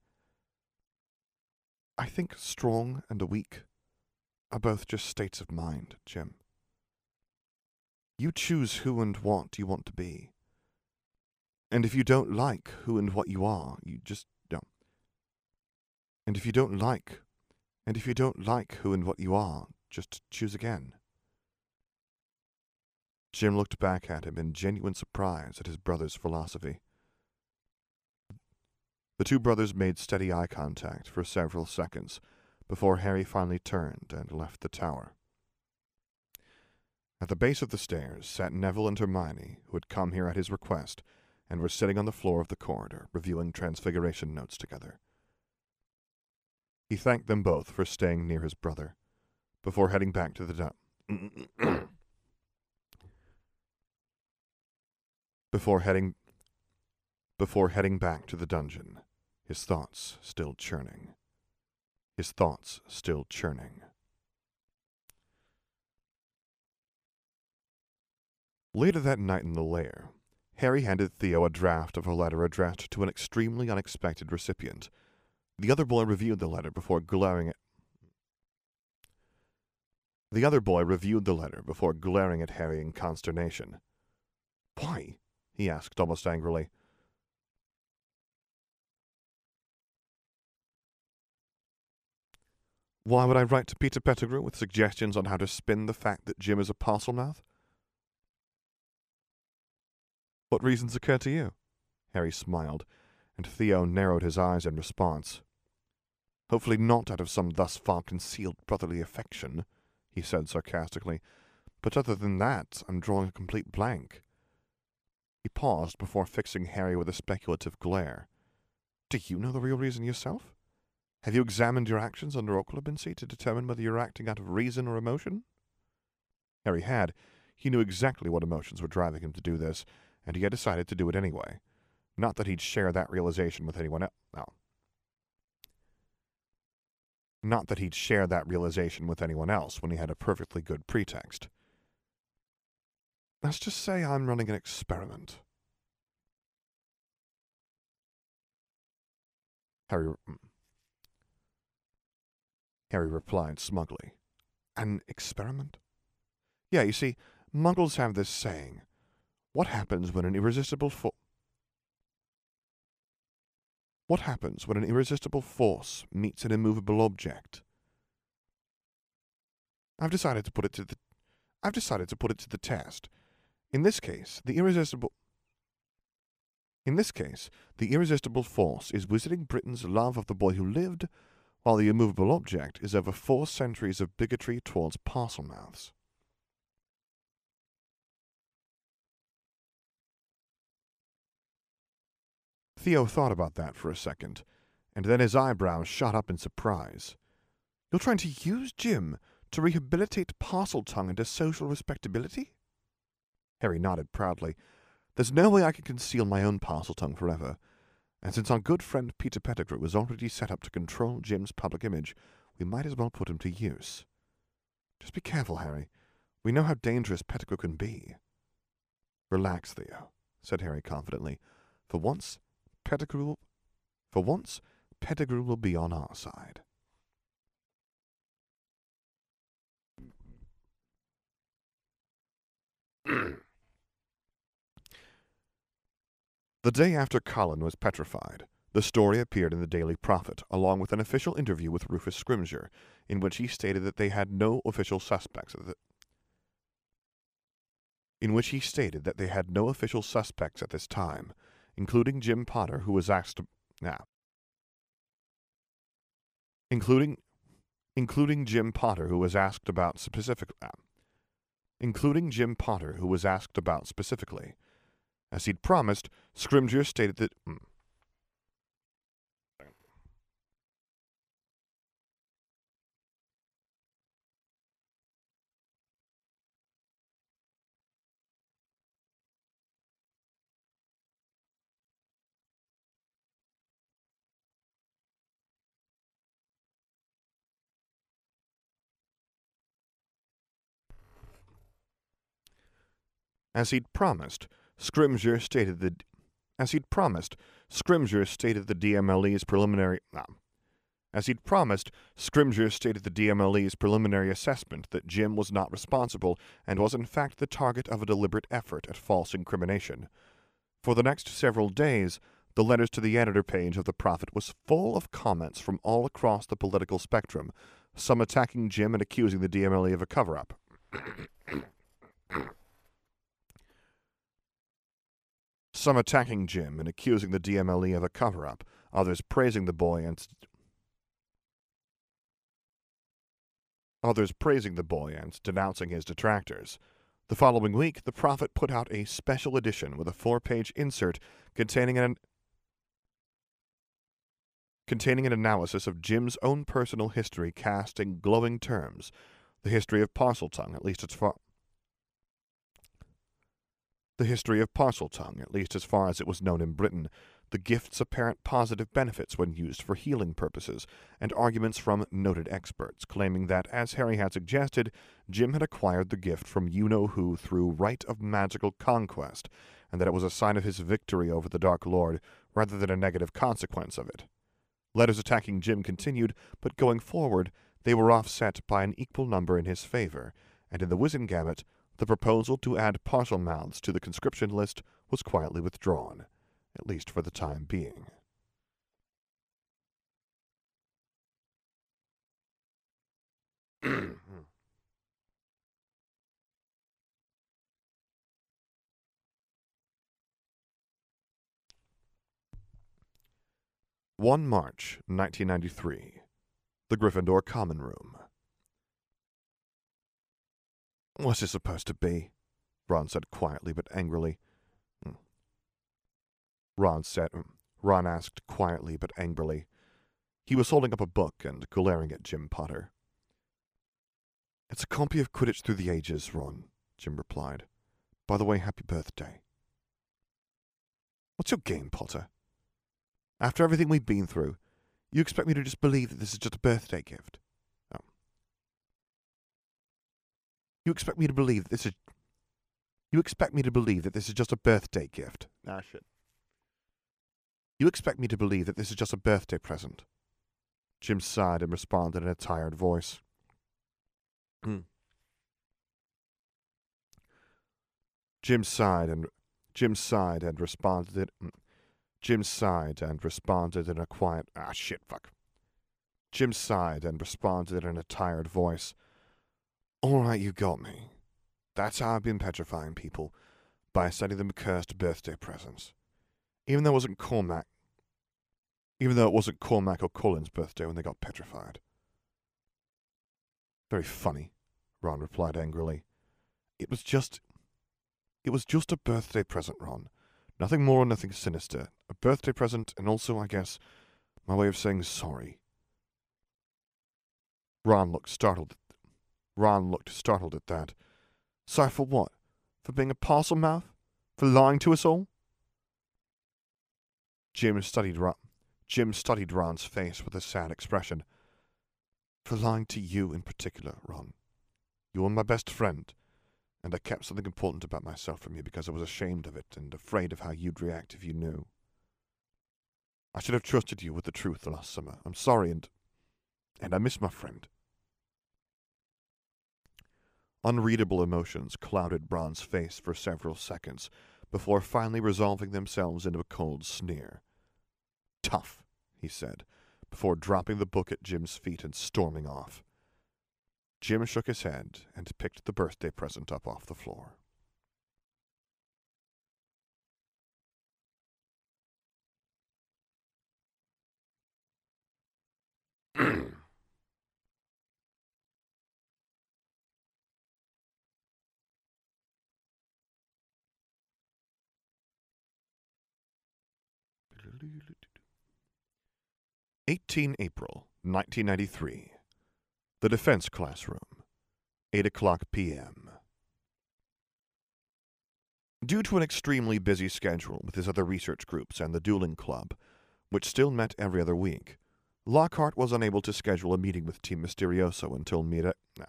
I think strong and weak are both just states of mind, Jim. You choose who and what you want to be. And if you don't like who and what you are, you just don't. And if you don't like, and if you don't like who and what you are, just choose again. Jim looked back at him in genuine surprise at his brother's philosophy. The two brothers made steady eye contact for several seconds before Harry finally turned and left the tower. At the base of the stairs sat Neville and Hermione, who had come here at his request, and were sitting on the floor of the corridor, reviewing Transfiguration notes together. He thanked them both for staying near his brother, before heading back to the dun- before heading before heading back to the dungeon, his thoughts still churning. His thoughts still churning. Later that night in the lair, Harry handed Theo a draft of a letter addressed to an extremely unexpected recipient. The other boy reviewed the letter before glaring at The other boy reviewed the letter before glaring at Harry in consternation. "Why?" he asked almost angrily. "Why would I write to Peter Pettigrew with suggestions on how to spin the fact that Jim is a Parselmouth? What reasons occur to you?" Harry smiled, and Theo narrowed his eyes in response. "Hopefully not out of some thus far concealed brotherly affection," he said sarcastically. "But other than that, I'm drawing a complete blank." He paused before fixing Harry with a speculative glare. "Do you know the real reason yourself? Have you examined your actions under occlumency to determine whether you're acting out of reason or emotion?" Harry had. He knew exactly what emotions were driving him to do this, and he had decided to do it anyway. Not that he'd share that realization with anyone else. No. Not that he'd share that realization with anyone else when he had a perfectly good pretext. "Let's just say I'm running an experiment." Harry, Harry replied smugly. "An experiment?" "Yeah, you see, Muggles have this saying. What happens when an irresistible fo- What happens when an irresistible force meets an immovable object? I've decided to put it to the I've decided to put it to the test. In this case, the irresistible In this case, the irresistible force is Wizarding Britain's love of the boy who lived, while the immovable object is over four centuries of bigotry towards Parselmouths." Theo thought about that for a second, and then his eyebrows shot up in surprise. "You're trying to use Jim to rehabilitate Parseltongue into social respectability?" Harry nodded proudly. "There's no way I can conceal my own Parseltongue forever, and since our good friend Peter Pettigrew is already set up to control Jim's public image, we might as well put him to use. Just be careful, Harry. We know how dangerous Pettigrew can be." "Relax, Theo," said Harry confidently. For once, Pettigrew, for once, Pettigrew will be on our side." The day after Colin was petrified, the story appeared in the Daily Prophet, along with an official interview with Rufus Scrimgeour, in which he stated that they had no official suspects at the in which he stated that they had no official suspects at this time, including Jim Potter, who was asked to, nah, including including Jim Potter, who was asked about specific, uh, including Jim Potter, who was asked about specifically. As he'd promised, Scrimgeour stated that. Mm, As he'd promised, Scrimgeour stated that. As he'd promised, Scrimgeour stated the D M L E's preliminary. Uh, As he'd promised, Scrimgeour stated the D M L E's preliminary assessment that Jim was not responsible and was in fact the target of a deliberate effort at false incrimination. For the next several days, the letters to the editor page of the Prophet was full of comments from all across the political spectrum, some attacking Jim and accusing the D M L E of a cover-up. Some attacking Jim and accusing the D M L E of a cover-up, others praising the boy and others praising the boy and denouncing his detractors. The following week, the Prophet put out a special edition with a four-page insert containing an containing an analysis of Jim's own personal history cast in glowing terms, the history of Parseltongue, at least as far the history of Parseltongue, at least as far as it was known in Britain, the gift's apparent positive benefits when used for healing purposes, and arguments from noted experts claiming that, as Harry had suggested, Jim had acquired the gift from you-know-who through rite of magical conquest, and that it was a sign of his victory over the Dark Lord rather than a negative consequence of it. Letters attacking Jim continued, but going forward, they were offset by an equal number in his favor, and in the Wizengamot, the proposal to add Parselmouths to the conscription list was quietly withdrawn, at least for the time being. One March, nineteen ninety-three. The Gryffindor Common Room. "What's this supposed to be?" Ron said quietly but angrily. Ron said, Ron asked quietly but angrily. He was holding up a book and glaring at Jim Potter. "It's a copy of Quidditch Through the Ages, Ron," Jim replied. "By the way, happy birthday." "What's your game, Potter? After everything we've been through, you expect me to just believe that this is just a birthday gift? Oh. You expect me to believe that this is... You expect me to believe that this is just a birthday gift? Ah, shit. You expect me to believe that this is just a birthday present?" Jim sighed and responded in a tired voice. Jim sighed and Jim sighed and responded. Jim sighed and responded in a quiet. Ah, shit, fuck. Jim sighed and responded in a tired voice. "All right, you got me. That's how I've been petrifying people, by sending them cursed birthday presents. Even though it wasn't Cormac, even though it wasn't Cormac or Colin's birthday when they got petrified." "Very funny," Ron replied angrily. It was just, it was just a birthday present, Ron. Nothing more, nothing sinister. A birthday present, and also, I guess, my way of saying sorry." Ron looked startled. Ron looked startled at that. "Sorry for what? For being a Parselmouth? For lying to us all?" Jim studied Ron. Jim studied Ron's face with a sad expression. "For lying to you in particular, Ron. You were my best friend, and I kept something important about myself from you because I was ashamed of it and afraid of how you'd react if you knew. I should have trusted you with the truth last summer. I'm sorry, and... and I miss my friend." Unreadable emotions clouded Ron's face for several seconds before finally resolving themselves into a cold sneer. "Tough," he said, before dropping the book at Jim's feet and storming off. Jim shook his head and picked the birthday present up off the floor. Eighteenth April, nineteen ninety-three. The Defense Classroom. Eight o'clock p m Due to an extremely busy schedule with his other research groups and the dueling club, which still met every other week, Lockhart was unable to schedule a meeting with Team Mysterioso until mid... No.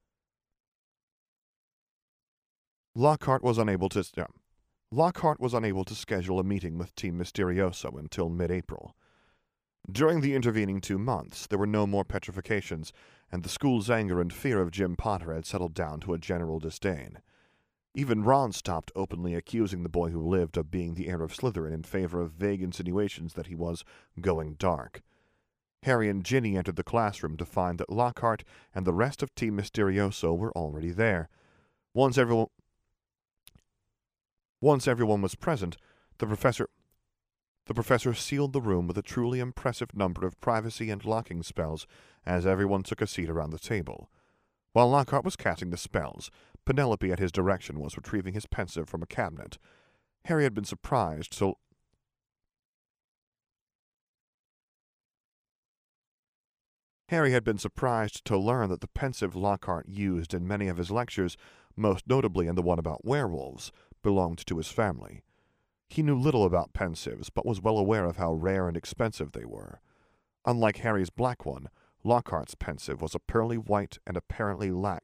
Lockhart was unable to... Uh, Lockhart was unable to schedule a meeting with Team Mysterioso until mid-April. During the intervening two months, there were no more petrifications, and the school's anger and fear of Jim Potter had settled down to a general disdain. Even Ron stopped openly accusing the boy who lived of being the heir of Slytherin in favor of vague insinuations that he was going dark. Harry and Ginny entered the classroom to find that Lockhart and the rest of Team Mysterioso were already there. Once everyone, Once everyone was present, the professor... The professor sealed the room with a truly impressive number of privacy and locking spells as everyone took a seat around the table. While Lockhart was casting the spells, Penelope, at his direction, was retrieving his pensive from a cabinet. Harry had been surprised to... Harry had been surprised to learn that the pensive Lockhart used in many of his lectures, most notably in the one about werewolves, belonged to his family. He knew little about pensives, but was well aware of how rare and expensive they were. Unlike Harry's black one, Lockhart's pensive was a pearly white and apparently lacked...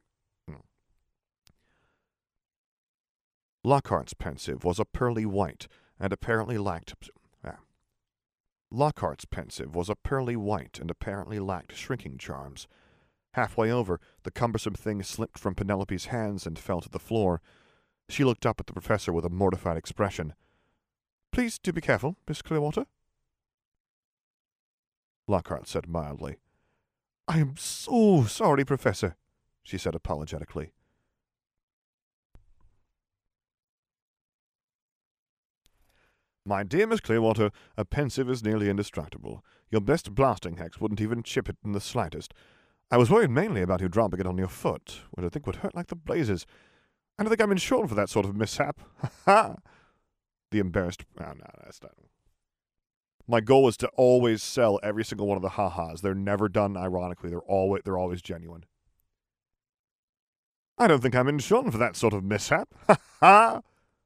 Lockhart's pensive was a pearly white and apparently lacked... Ah. Lockhart's pensive was a pearly white and apparently lacked shrinking charms. Halfway over, the cumbersome thing slipped from Penelope's hands and fell to the floor. She looked up at the professor with a mortified expression. "Please do be careful, Miss Clearwater," Lockhart said mildly. "I am so sorry, Professor," she said apologetically. "My dear Miss Clearwater, a pensive is nearly indestructible. Your best blasting hex wouldn't even chip it in the slightest. I was worried mainly about you dropping it on your foot, which I think would hurt like the blazes. I don't think I'm insured for that sort of mishap. Ha ha!" The embarrassed... Oh, no, that's not... My goal is to always sell every single one of the ha-has. They're never done ironically. They're always, they're always genuine. "I don't think I'm insured for that sort of mishap. Ha ha!"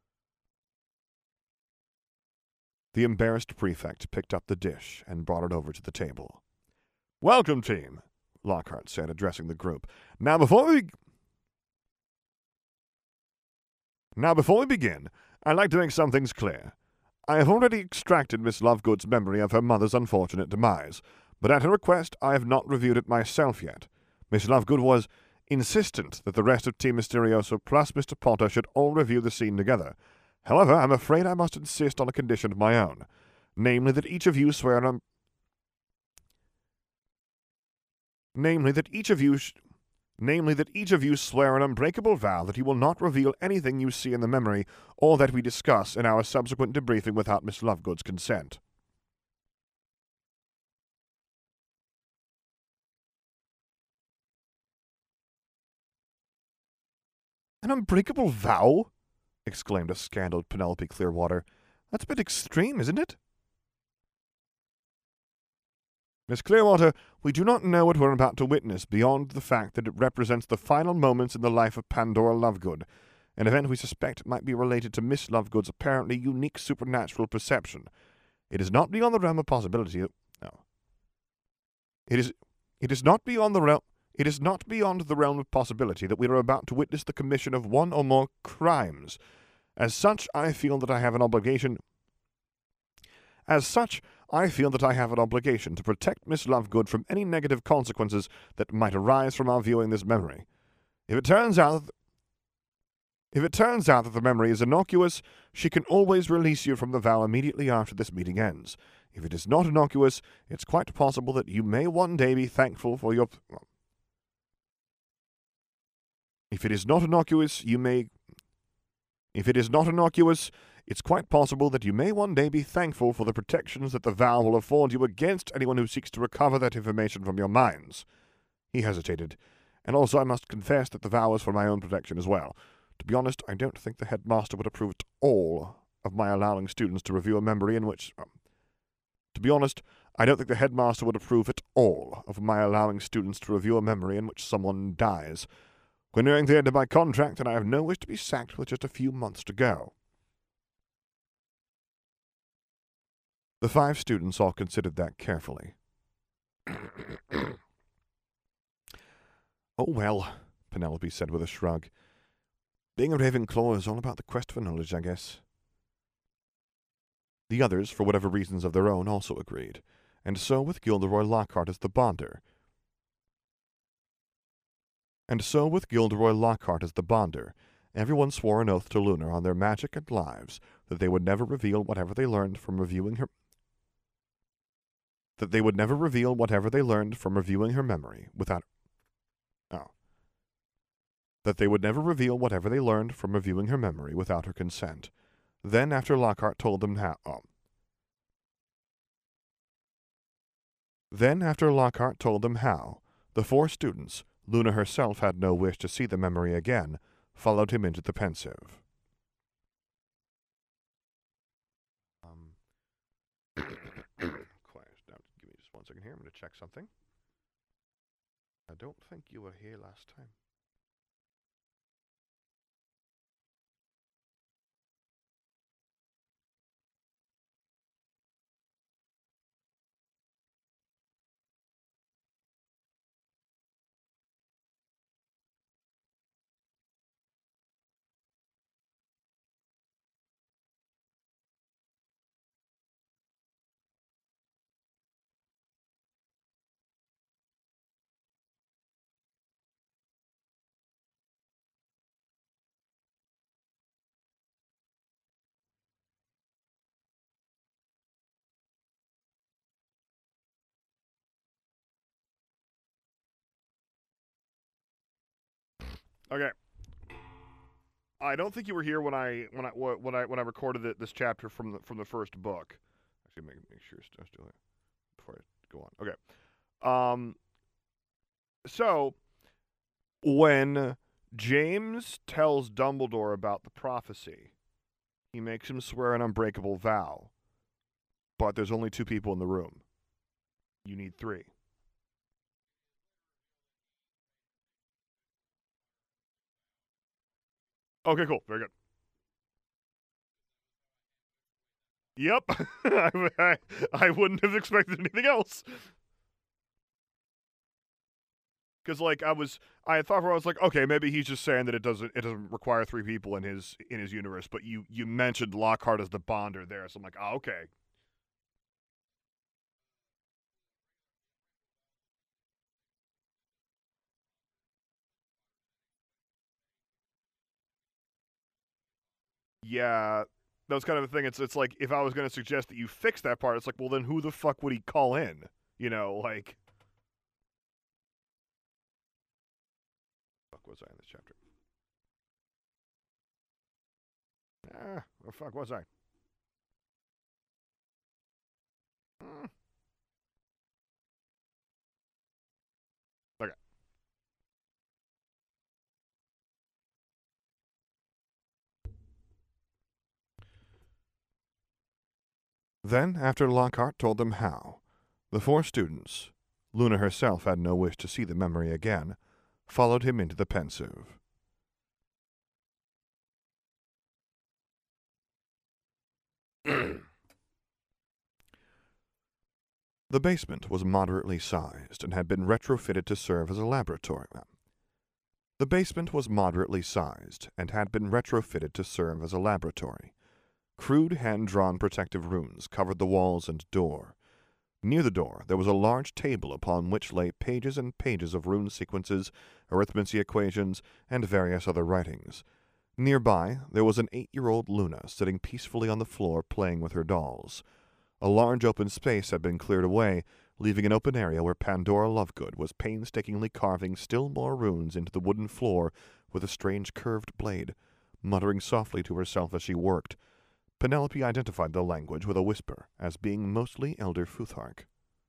The embarrassed prefect picked up the dish and brought it over to the table. "Welcome, team," Lockhart said, addressing the group. Now before we... Now before we begin, I'd like to make some things clear. I have already extracted Miss Lovegood's memory of her mother's unfortunate demise, but at her request I have not reviewed it myself yet. Miss Lovegood was insistent that the rest of Team Mysterioso plus Mister Potter should all review the scene together. However, I'm afraid I must insist on a condition of my own, namely that each of you swear an... Namely that each of you... Sh Namely that each of you swear an unbreakable vow that you will not reveal anything you see in the memory or that we discuss in our subsequent debriefing without Miss Lovegood's consent. "An unbreakable vow?" exclaimed a scandaled Penelope Clearwater. "That's a bit extreme, isn't it?" "Miss Clearwater, we do not know what we're about to witness beyond the fact that it represents the final moments in the life of Pandora Lovegood, an event we suspect might be related to Miss Lovegood's apparently unique supernatural perception. It is not beyond the realm of possibility that... No. It is... It is not beyond the realm... It is not beyond the realm of possibility that we are about to witness the commission of one or more crimes. As such, I feel that I have an obligation... As such, I feel that I have an obligation to protect Miss Lovegood from any negative consequences that might arise from our viewing this memory. If it turns out that, if it turns out that the memory is innocuous, she can always release you from the vow immediately after this meeting ends. If it is not innocuous, it's quite possible that you may one day be thankful for your... If it is not innocuous, you may... If it is not innocuous, it's quite possible that you may one day be thankful for the protections that the vow will afford you against anyone who seeks to recover that information from your minds. He hesitated, and also I must confess that the vow is for my own protection as well. To be honest, I don't think the headmaster would approve at all of my allowing students to review a memory in which... Um, to be honest, I don't think the headmaster would approve at all of my allowing students to review a memory in which someone dies. We're nearing the end of my contract, and I have no wish to be sacked with just a few months to go. The five students all considered that carefully. "Oh, well," Penelope said with a shrug. "Being a Ravenclaw is all about the quest for knowledge, I guess." The others, for whatever reasons of their own, also agreed, and so with Gilderoy Lockhart as the bonder. And so with Gilderoy Lockhart as the bonder, everyone swore an oath to Luna on their magic and lives that they would never reveal whatever they learned from reviewing her that they would never reveal whatever they learned from reviewing her memory without oh that they would never reveal whatever they learned from reviewing her memory without her consent. Then, after Lockhart told them how oh. Then, after Lockhart told them how, the four students, Luna herself had no wish to see the memory again, followed him into the Pensive. Um, quiet. Now, give me just one second here. I'm going to check something. I don't think you were here last time. Okay. I don't think you were here when I when I when I when I recorded the, this chapter from the from the first book. Actually, make make sure I'm still here before I go on. Okay. Um. So when James tells Dumbledore about the prophecy, he makes him swear an unbreakable vow. But there's only two people in the room. You need three. Okay, cool. Very good. Yep. I, I, I wouldn't have expected anything else. Because like I was, I thought for I was like, okay, maybe he's just saying that it doesn't, it doesn't require three people in his in his universe. But you you mentioned Lockhart as the bonder there, so I'm like, oh, okay. Yeah, that was kind of the thing. It's it's like if I was going to suggest that you fix that part, it's like, well, then who the fuck would he call in? You know, like. Fuck was I in this chapter? Ah, where fuck was I? Hmm. Okay. Then, after Lockhart told them how, the four students, Luna herself had no wish to see the memory again, followed him into the Pensive. The basement was moderately sized and had been retrofitted to serve as a laboratory. The basement was moderately sized and had been retrofitted to serve as a laboratory. Crude hand-drawn protective runes covered the walls and door. Near the door there was a large table upon which lay pages and pages of rune sequences, arithmancy equations, and various other writings. Nearby there was an eight-year-old Luna sitting peacefully on the floor playing with her dolls. A large open space had been cleared away, leaving an open area where Pandora Lovegood was painstakingly carving still more runes into the wooden floor with a strange curved blade, muttering softly to herself as she worked. Penelope identified the language with a whisper as being mostly Elder Futhark.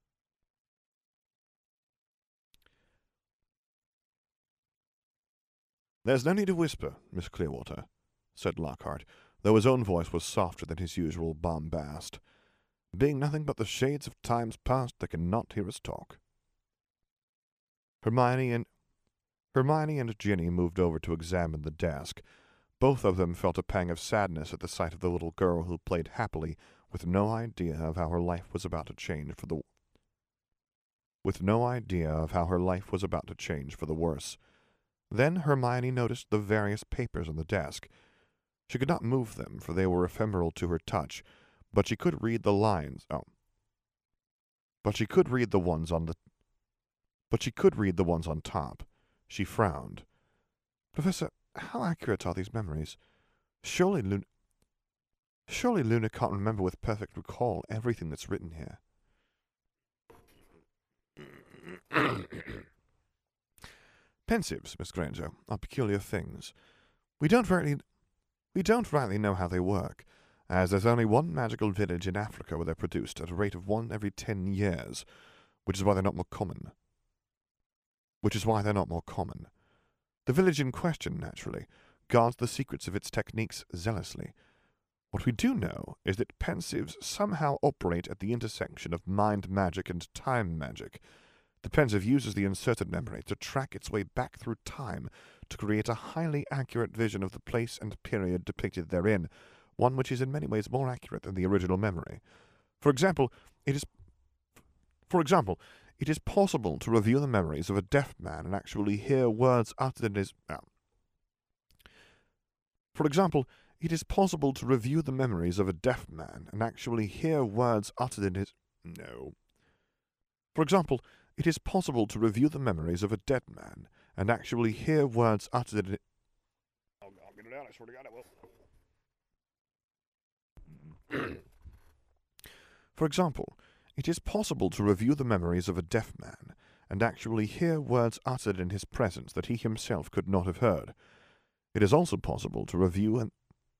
"There's no need to whisper, Miss Clearwater," said Lockhart, though his own voice was softer than his usual bombast. "Being nothing but the shades of times past, they cannot hear us talk." Hermione and Hermione and Ginny moved over to examine the desk. Both of them felt a pang of sadness at the sight of the little girl who played happily, with no idea of how her life was about to change for the with no idea of how her life was about to change for the worse. Then Hermione noticed the various papers on the desk. She could not move them, for they were ephemeral to her touch, but she could read the lines. Oh. But she could read the ones on the But she could read the ones on top. She frowned. "Professor, how accurate are these memories? Surely Luna... Surely Luna can't remember with perfect recall everything that's written here." "Pensives, Miss Granger, are peculiar things. We don't rightly... We don't rightly know how they work, as there's only one magical village in Africa where they're produced at a rate of one every ten years, which is why they're not more common. Which is why they're not more common. The village in question, naturally, guards the secrets of its techniques zealously. What we do know is that Pensieves somehow operate at the intersection of mind magic and time magic. The Pensieve uses the inserted memory to track its way back through time to create a highly accurate vision of the place and period depicted therein, one which is in many ways more accurate than the original memory. For example, it is For example, it is possible to review the memories of a deaf man and actually hear words uttered in his... Uh, For example, it is possible to review the memories of a deaf man and actually hear words uttered in his... No. For example, it is possible to review the memories of a dead man and actually hear words uttered in... Oh, I'll get it out. I swear to God I will. For example, it is possible to review the memories of a deaf man and actually hear words uttered in his presence that he himself could not have heard. It is also possible to review and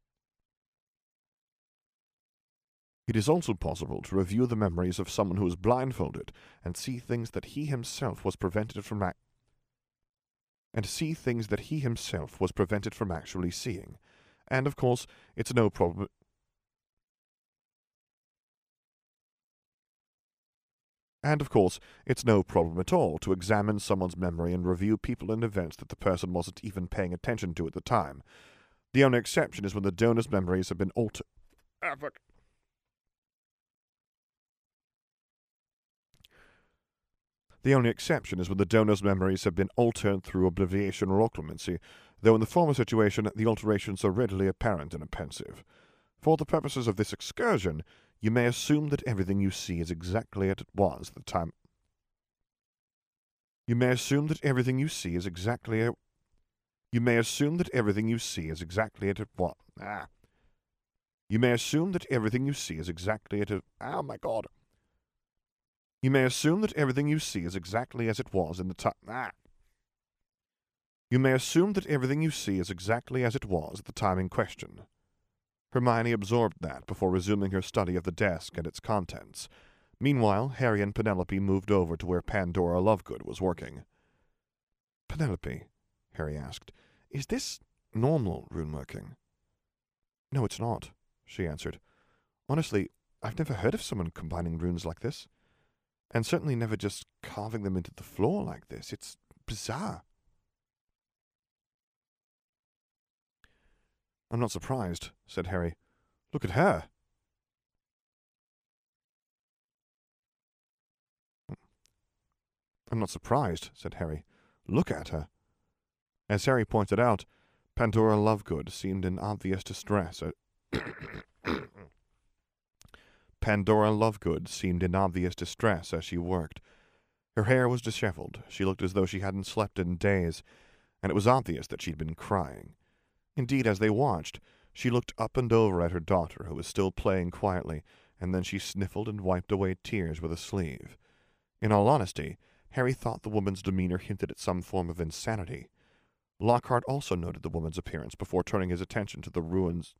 It is also possible to review the memories of someone who is blindfolded and see things that he himself was prevented from ac- and see things that he himself was prevented from actually seeing. And of course, it's no problem. And of course, it's no problem at all to examine someone's memory and review people and events that the person wasn't even paying attention to at the time. The only exception is when the donor's memories have been altered. Ah, fuck. The only exception is when the donor's memories have been altered through obliviation or occlumency, though in the former situation the alterations are readily apparent and Pensieve. For the purposes of this excursion, you may assume that everything you see is exactly as it was at the time. You may assume that everything you see is exactly a... You may assume that everything you see is exactly as it was. Ah. You may assume that everything you see is exactly as it... Oh my God. You may assume that everything you see is exactly as it was in the time. Ah. You may assume that everything you see is exactly as it was at the time in question. Hermione absorbed that before resuming her study of the desk and its contents. Meanwhile, Harry and Penelope moved over to where Pandora Lovegood was working. Penelope, Harry asked, is this normal rune-working? No, it's not, she answered. Honestly, I've never heard of someone combining runes like this. And certainly never just carving them into the floor like this. It's bizarre. I'm not surprised, said Harry. Look at her. I'm not surprised, said Harry. Look at her. As Harry pointed out, Pandora Lovegood seemed in obvious distress. Pandora Lovegood seemed in obvious distress as she worked. Her hair was disheveled, she looked as though she hadn't slept in days, and it was obvious that she'd been crying. Indeed, as they watched, she looked up and over at her daughter, who was still playing quietly, and then she sniffled and wiped away tears with a sleeve. In all honesty, Harry thought the woman's demeanor hinted at some form of insanity. Lockhart also noted the woman's appearance before turning his attention to the ruins...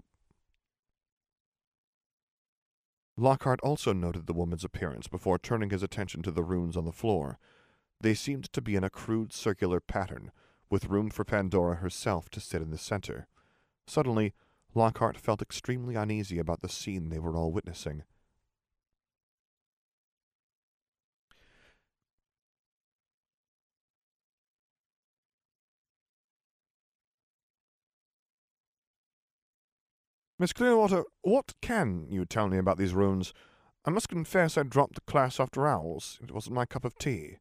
Lockhart also noted the woman's appearance before turning his attention to the runes on the floor. They seemed to be in a crude circular pattern, with room for Pandora herself to sit in the center. Suddenly, Lockhart felt extremely uneasy about the scene they were all witnessing. Miss Clearwater, what can you tell me about these runes? I must confess I dropped the class after hours. It wasn't my cup of tea.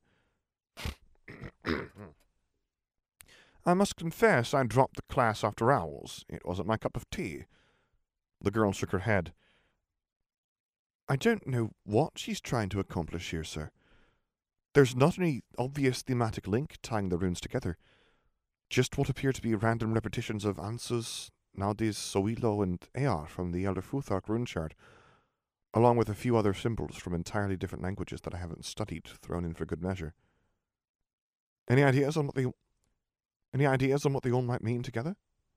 I must confess I dropped the class after hours. It wasn't my cup of tea. The girl shook her head. I don't know what she's trying to accomplish here, sir. There's not any obvious thematic link tying the runes together. Just what appear to be random repetitions of answers, Nowadays Soilo and Ear from the Elder Futhark rune chart, along with a few other symbols from entirely different languages that I haven't studied, thrown in for good measure. Any ideas on what they... Any ideas on what they all might mean together?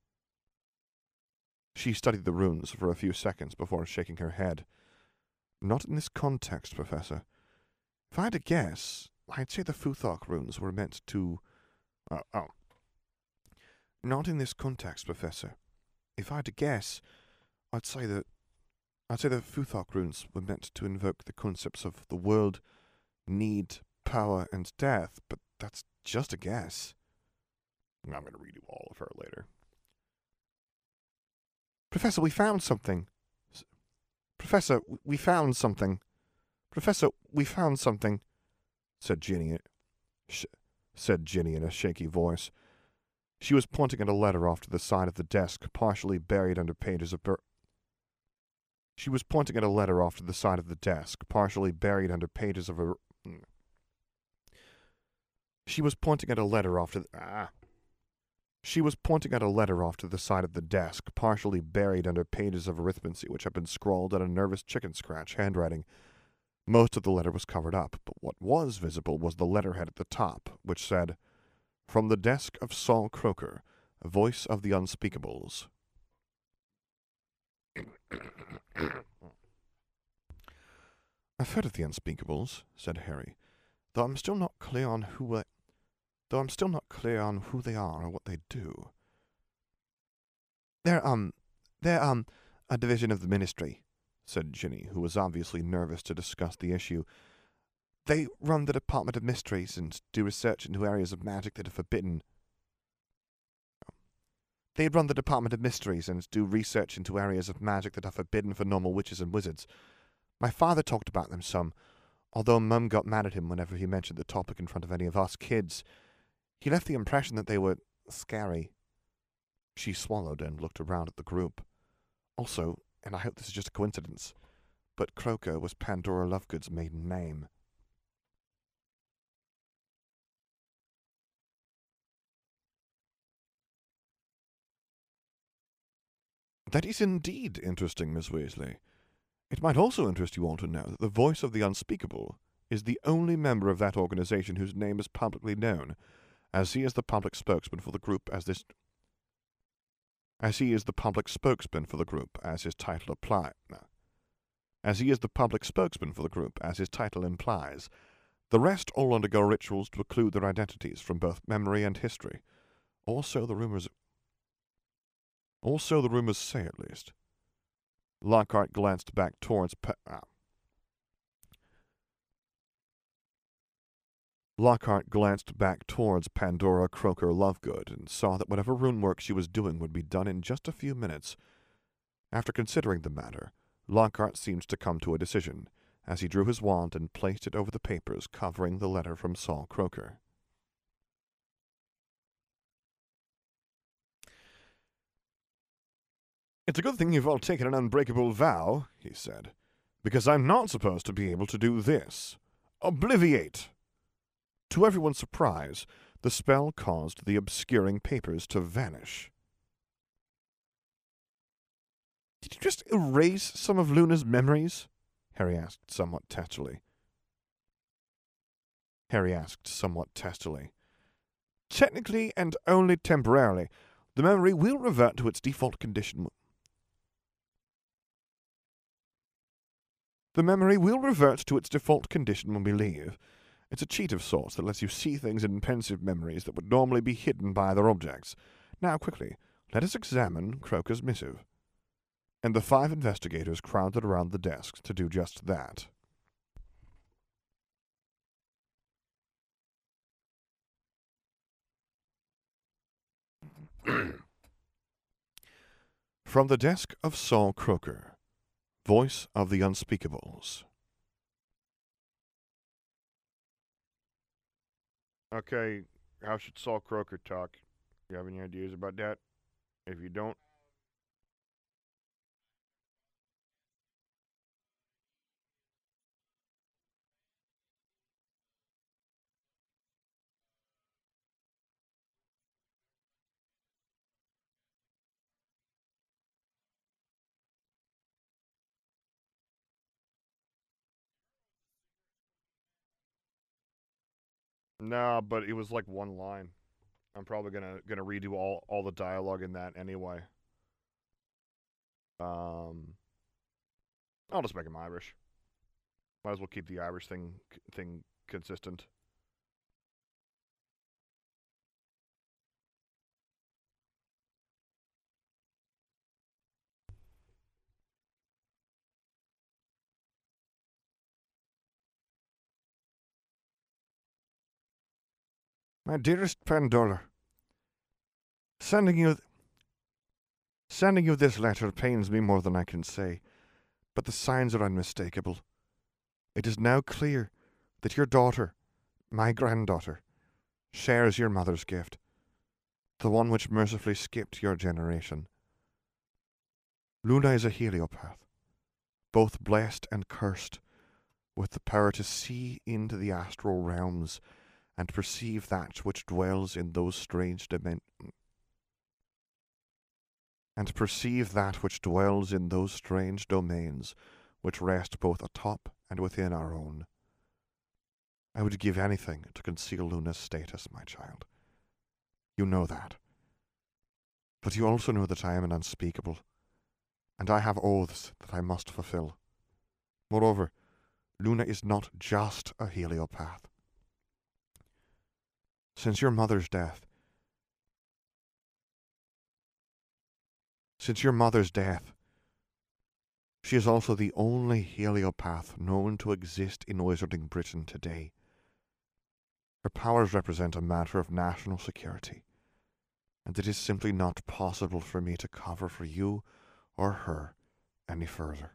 She studied the runes for a few seconds before shaking her head. Not in this context, Professor. If I had to guess, I'd say the Futhark runes were meant to... Uh, oh. Not in this context, Professor. If I had to guess, I'd say that I'd say the Futhok runes were meant to invoke the concepts of the world, need, power, and death, but that's just a guess. I'm going to read you all of her later. Professor, we found something. S- Professor, w- we found something. Professor, we found something, said Ginny, sh- said Ginny in a shaky voice. She was pointing at a letter off to the side of the desk, partially buried under pages of bur- She was pointing at a letter off to the side of the desk, partially buried under pages of a... She was pointing at a letter off to the... Ah. She was pointing at a letter off to the side of the desk, partially buried under pages of arithmancy which had been scrawled in a nervous chicken-scratch handwriting. Most of the letter was covered up, but what was visible was the letterhead at the top, which said, "From the desk of Saul Croker, a voice of the unspeakables." "I've heard of the unspeakables," said Harry, "though I'm still not clear on who I, though I'm still not clear on who they are or what they do." They're, um, they're, um, a division of the Ministry," said Ginny, who was obviously nervous to discuss the issue. "They run the Department of Mysteries and do research into areas of magic that are forbidden. They run the Department of Mysteries and do research into areas of magic that are forbidden for normal witches and wizards. My father talked about them some, although Mum got mad at him whenever he mentioned the topic in front of any of us kids. He left the impression that they were scary." She swallowed and looked around at the group. "Also, and I hope this is just a coincidence, but Croker was Pandora Lovegood's maiden name." "That is indeed interesting, Miss Weasley. It might also interest you all to know that the Voice of the Unspeakable is the only member of that organization whose name is publicly known, as he is the public spokesman for the group as this as he is the public spokesman for the group as his title apply as he is the public spokesman for the group as his title implies. The rest all undergo rituals to occlude their identities from both memory and history. Or so the rumors or so the rumors say, at least." Lockhart glanced back towards pa- ah. Lockhart glanced back towards Pandora Croker Lovegood and saw that whatever rune work she was doing would be done in just a few minutes. After considering the matter, Lockhart seemed to come to a decision, as he drew his wand and placed it over the papers covering the letter from Saul Croker. "It's a good thing you've all taken an unbreakable vow," he said, "because I'm not supposed to be able to do this. Obliviate!" To everyone's surprise, the spell caused the obscuring papers to vanish. "Did you just erase some of Luna's memories?" Harry asked somewhat testily. Harry asked somewhat testily. "Technically and only temporarily. The memory will revert to its default condition. The memory will revert to its default condition when we leave. It's a cheat of sorts that lets you see things in pensive memories that would normally be hidden by other objects. Now, quickly, let us examine Croker's missive." And the five investigators crowded around the desks to do just that. From the desk of Saul Croker, Voice of the Unspeakables. Okay, how should Saul Croker talk? You have any ideas about that? If you don't, nah, but it was like one line. I'm probably gonna gonna redo all all the dialogue in that anyway. Um, I'll just make him Irish. Might as well keep the Irish thing thing consistent. My dearest Pandora, sending you, sending you this letter pains me more than I can say, but the signs are unmistakable. It is now clear that your daughter, my granddaughter, shares your mother's gift, the one which mercifully skipped your generation. Luna is a heliopath, both blessed and cursed, with the power to see into the astral realms and perceive that which dwells in those strange dimensions. And perceive that which dwells in those strange domains which rest both atop and within our own. I would give anything to conceal Luna's status, my child. You know that. But you also know that I am an unspeakable, and I have oaths that I must fulfill. Moreover, Luna is not just a heliopath. Since your mother's death, since your mother's death, she is also the only heliopath known to exist in Wizarding Britain today. Her powers represent a matter of national security, and it is simply not possible for me to cover for you or her any further.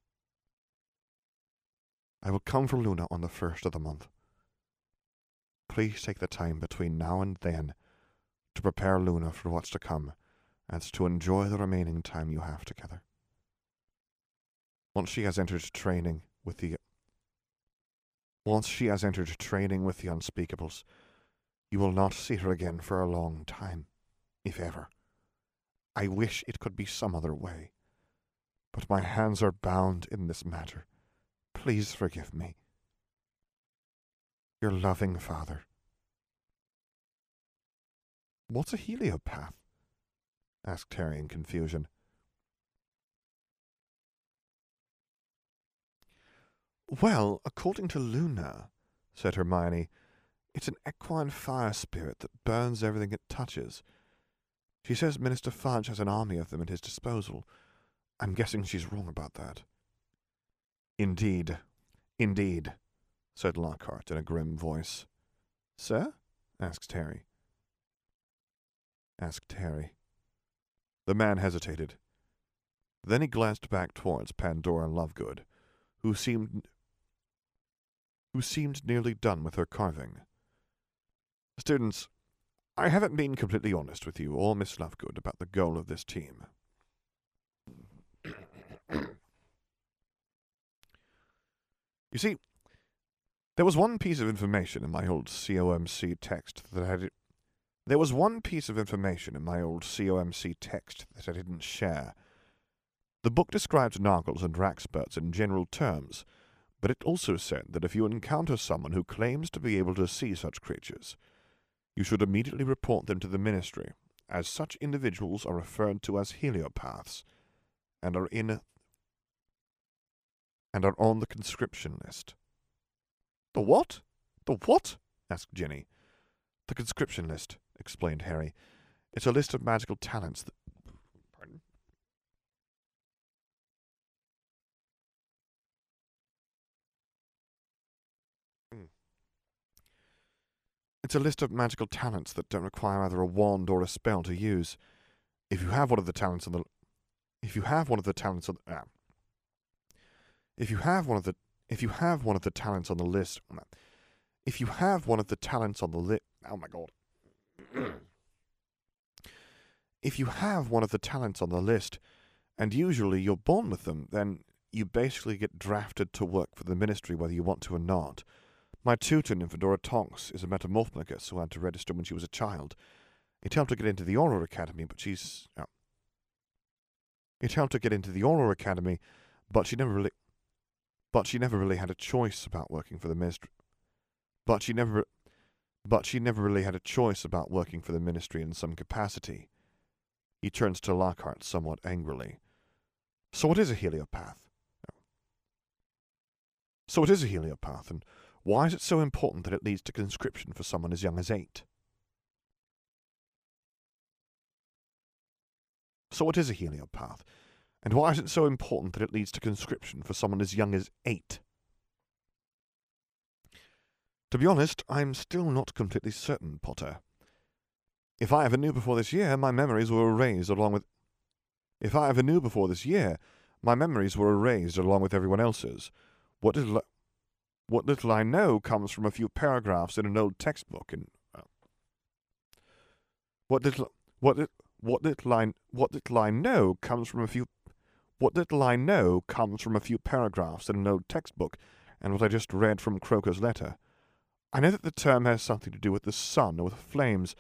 I will come for Luna on the first of the month. Please take the time between now and then to prepare Luna for what's to come, and to enjoy the remaining time you have together. Once she has entered training with the Once she has entered training with the Unspeakables, you will not see her again for a long time, if ever. I wish it could be some other way, but my hands are bound in this matter. Please forgive me. Your loving father. What's a heliopath? Asked Harry in confusion. Well, according to Luna, said Hermione, it's an equine fire spirit that burns everything it touches. She says Minister Fudge has an army of them at his disposal. I'm guessing she's wrong about that. Indeed, indeed, said Lockhart in a grim voice. Sir? asked Harry. Asked Harry. The man hesitated. Then he glanced back towards Pandora Lovegood, who seemed who seemed nearly done with her carving. Students, I haven't been completely honest with you or Miss Lovegood about the goal of this team. You see, there was one piece of information in my old C O M C text that I did, there was one piece of information in my old C O M C text that I didn't share. The book describes Noggles and Raxburts in general terms, but it also said that if you encounter someone who claims to be able to see such creatures, you should immediately report them to the Ministry, as such individuals are referred to as heliopaths, and are in and are on the conscription list. The what? The what? asked Ginny. The conscription list, explained Harry. It's a list of magical talents that... Pardon? It's a list of magical talents that don't require either a wand or a spell to use. If you have one of the talents on the... If you have one of the talents on the... Ah. If you have one of the... If you have one of the talents on the list... If you have one of the talents on the list... Oh my god. If you have one of the talents on the list, and usually you're born with them, then you basically get drafted to work for the Ministry whether you want to or not. My tutor, Nymphadora Tonks, is a metamorphmagus who had to register when she was a child. It helped her get into the Auror Academy, but she's... Oh. It helped her get into the Auror Academy, but she never really... But she never really had a choice about working for the Ministry. But she never... But she never really had a choice about working for the Ministry in some capacity. He turns to Lockhart somewhat angrily. So what is a heliopath? So it is a heliopath, and why is it so important that it leads to conscription for someone as young as eight? So it is a heliopath, and why is it so important that it leads to conscription for someone as young as eight? To be honest, I'm still not completely certain, Potter. If I ever knew before this year, my memories were erased along with... If I ever knew before this year, my memories were erased along with everyone else's. What little, what little I know comes from a few paragraphs in an old textbook. In uh, what little, what li- what little I, what little I know comes from a few, what little I know comes from a few paragraphs in an old textbook, and what I just read from Croker's letter. I know that the term has something to do with the sun or with flames.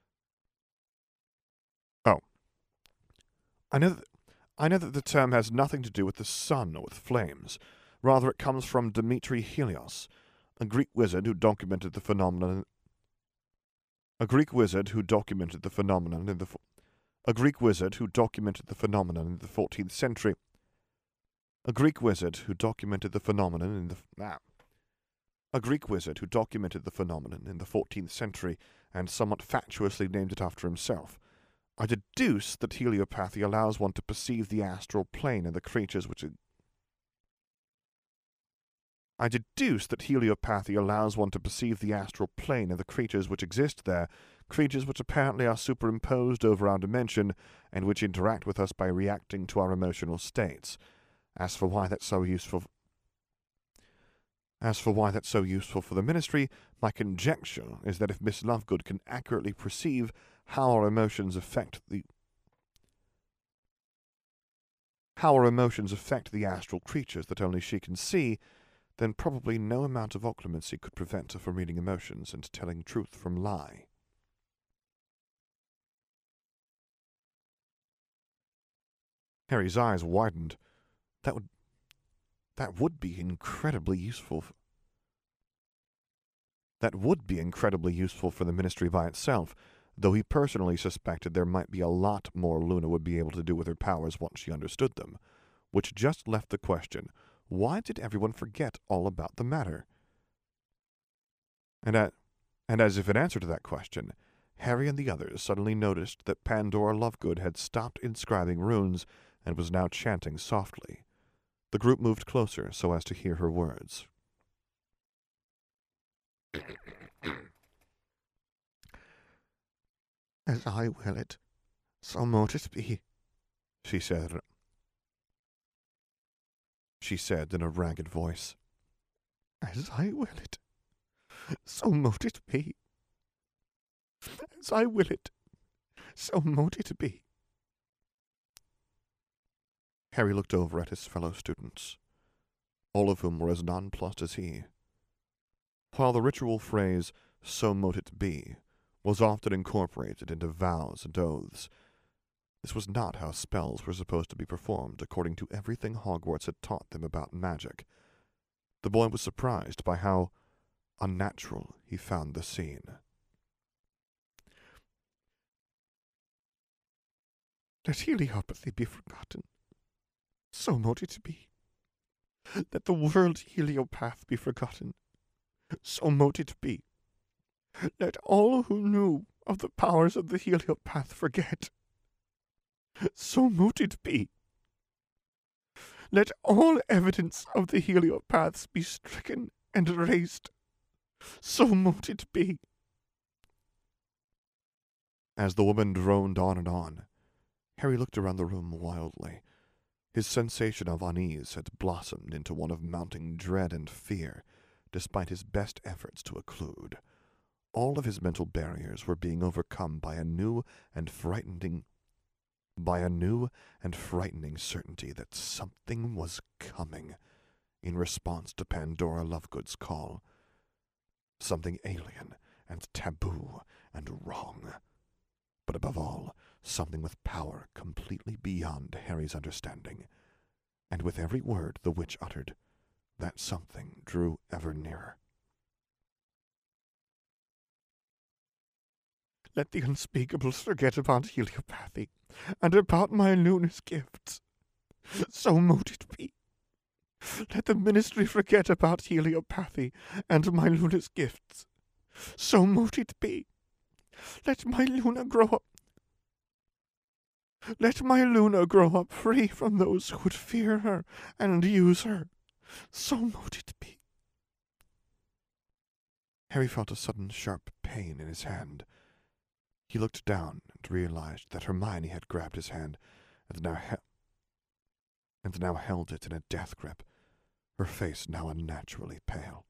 Oh. I know that, I know that the term has nothing to do with the sun or with flames. Rather, it comes from Dmitri Helios, a Greek wizard who documented the phenomenon. A Greek wizard who documented the phenomenon in the. A Greek wizard who documented the phenomenon in the fourteenth century. A Greek wizard who documented the phenomenon in the. Ah. A Greek wizard who documented the phenomenon in the fourteenth century and somewhat fatuously named it after himself. I deduce that heliopathy allows one to perceive the astral plane and the creatures which... I deduce that heliopathy allows one to perceive the astral plane and the creatures which exist there, creatures which apparently are superimposed over our dimension and which interact with us by reacting to our emotional states. As for why that's so useful... As for why that's so useful for the Ministry, my conjecture is that if Miss Lovegood can accurately perceive how our emotions affect the how our emotions affect the astral creatures that only she can see, then probably no amount of occlumency could prevent her from reading emotions and telling truth from lie. Harry's eyes widened. That would that would be incredibly useful. For, that would be incredibly useful for the Ministry by itself, though he personally suspected there might be a lot more Luna would be able to do with her powers once she understood them, which just left the question, why did everyone forget all about the matter? And, at, and as if in answer to that question, Harry and the others suddenly noticed that Pandora Lovegood had stopped inscribing runes and was now chanting softly. The group moved closer so as to hear her words. As I will it, so mote it be, she said. She said in a ragged voice. As I will it, so mote it be. As I will it, so mote it be. Harry looked over at his fellow students, all of whom were as nonplussed as he. While the ritual phrase, so mote it be, was often incorporated into vows and oaths, this was not how spells were supposed to be performed according to everything Hogwarts had taught them about magic. The boy was surprised by how unnatural he found the scene. Let heliopathy be forgotten. So mote it be. Let the world heliopath be forgotten. So mote it be. Let all who knew of the powers of the heliopath forget. So mote it be. Let all evidence of the heliopaths be stricken and erased. So mote it be. As the woman droned on and on, Harry looked around the room wildly. His sensation of unease had blossomed into one of mounting dread and fear, despite his best efforts to occlude. All of his mental barriers were being overcome by a new and frightening, by a new and frightening certainty that something was coming in response to Pandora Lovegood's call. Something alien and taboo and wrong. But above all, something with power completely beyond Harry's understanding. And with every word the witch uttered, that something drew ever nearer. Let the unspeakables forget about heliopathy, and about my Luna's gifts. So mote it be. Let the Ministry forget about heliopathy, and my Luna's gifts. So mote it be. Let my Luna grow up. Let my Luna grow up free from those who would fear her and use her. So mote it be. Harry felt a sudden sharp pain in his hand. He looked down and realized that Hermione had grabbed his hand and now, he- and now held it in a death grip, her face now unnaturally pale.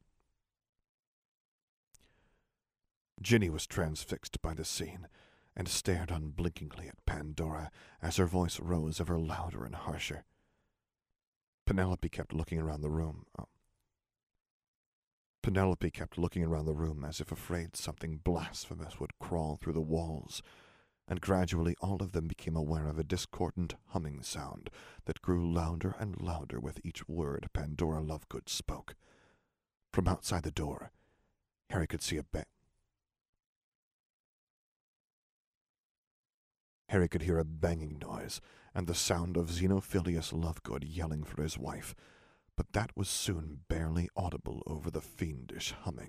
Ginny was transfixed by the scene and stared unblinkingly at Pandora as her voice rose ever louder and harsher. Penelope kept looking around the room. Oh. Penelope kept looking around the room as if afraid something blasphemous would crawl through the walls, and gradually all of them became aware of a discordant humming sound that grew louder and louder with each word Pandora Lovegood spoke. From outside the door, Harry could see a ba- Harry could hear a banging noise and the sound of Xenophilius Lovegood yelling for his wife, but that was soon barely audible over the fiendish humming.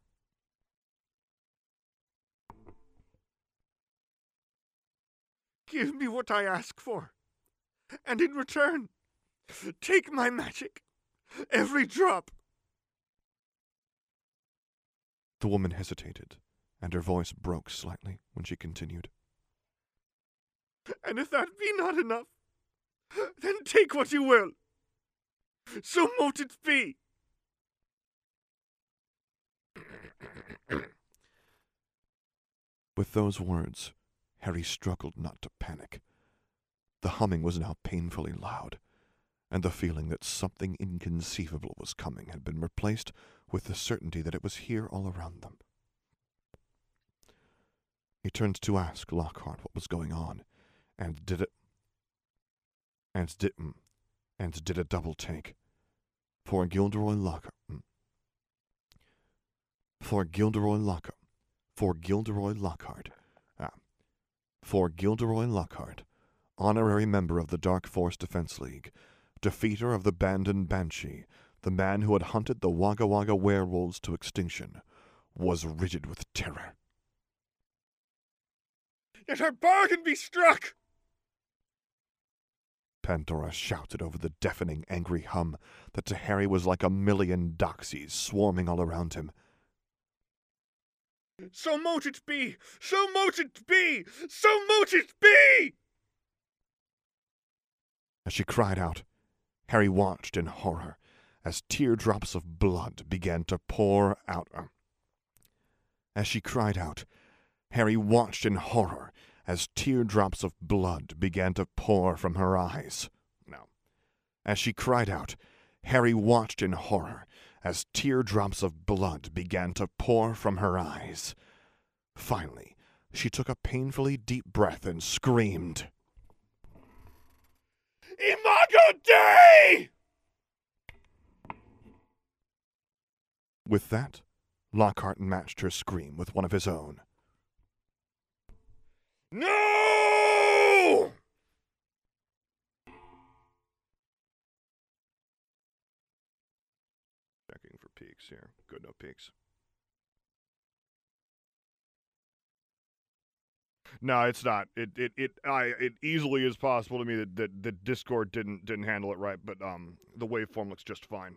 Give me what I ask for, and in return, take my magic, every drop. The woman hesitated, and her voice broke slightly when she continued. And if that be not enough, then take what you will. So mote it be. With those words, Harry struggled not to panic. The humming was now painfully loud, and the feeling that something inconceivable was coming had been replaced with the certainty that it was here all around them. He turned to ask Lockhart what was going on, and did it, and did, and did a double take. For Gilderoy Lockhart, for Gilderoy Lockhart, for Gilderoy Lockhart, ah, for Gilderoy Lockhart, honorary member of the Dark Force Defense League, defeater of the Bandon Banshee, the man who had hunted the Wagga Wagga werewolves to extinction, was rigid with terror. Let our bargain be struck! Pandora shouted over the deafening, angry hum that to Harry was like a million doxies swarming all around him. So mote it be! So mote it be! So mote it be! As she cried out, Harry watched in horror as teardrops of blood began to pour out. As she cried out, Harry watched in horror as teardrops of blood began to pour from her eyes. No. As she cried out, Harry watched in horror as teardrops of blood began to pour from her eyes. Finally, she took a painfully deep breath and screamed, Imago Dei! With that, Lockhart matched her scream with one of his own. No! Checking for peaks here. Good, no peaks. No, it's not. It it it I it easily is possible to me that that, that Discord didn't didn't handle it right, but um the waveform looks just fine.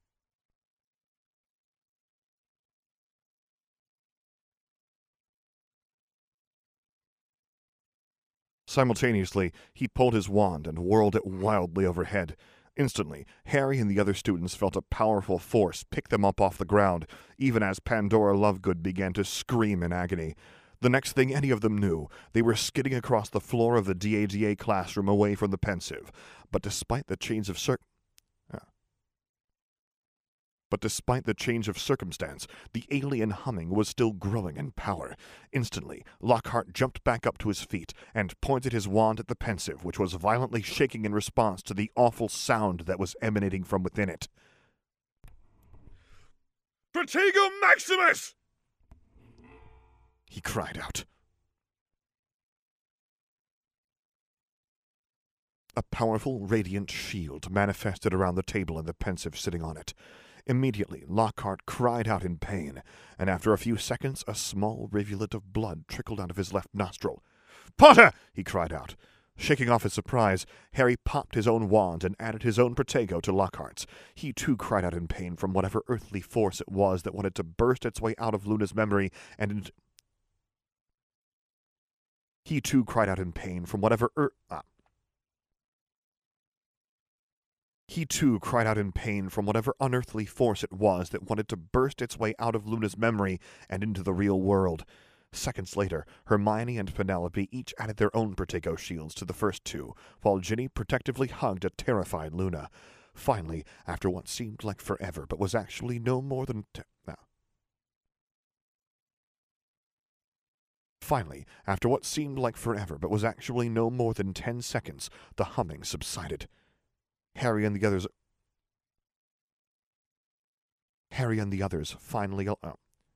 Simultaneously, he pulled his wand and whirled it wildly overhead. Instantly, Harry and the other students felt a powerful force pick them up off the ground, even as Pandora Lovegood began to scream in agony. The next thing any of them knew, they were skidding across the floor of the D A D A classroom away from the Pensieve. But despite the change of cir- But despite the change of circumstance, the alien humming was still growing in power. Instantly, Lockhart jumped back up to his feet and pointed his wand at the Pensieve, which was violently shaking in response to the awful sound that was emanating from within it. Protego Maximus! He cried out. A powerful, radiant shield manifested around the table and the Pensieve sitting on it. Immediately, Lockhart cried out in pain, and after a few seconds, a small rivulet of blood trickled out of his left nostril. "Potter!" he cried out. Shaking off his surprise, Harry popped his own wand and added his own protego to Lockhart's. He too cried out in pain from whatever earthly force it was that wanted to burst its way out of Luna's memory and into... He too cried out in pain from whatever er... Ah. He too cried out in pain from whatever unearthly force it was that wanted to burst its way out of Luna's memory and into the real world. Seconds later, Hermione and Penelope each added their own Protego shields to the first two, while Ginny protectively hugged a terrified Luna. Finally, after what seemed like forever but was actually no more than... Te- no. Finally, after what seemed like forever but was actually no more than ten seconds, the humming subsided. Harry and the others... Harry and the others finally... Oh.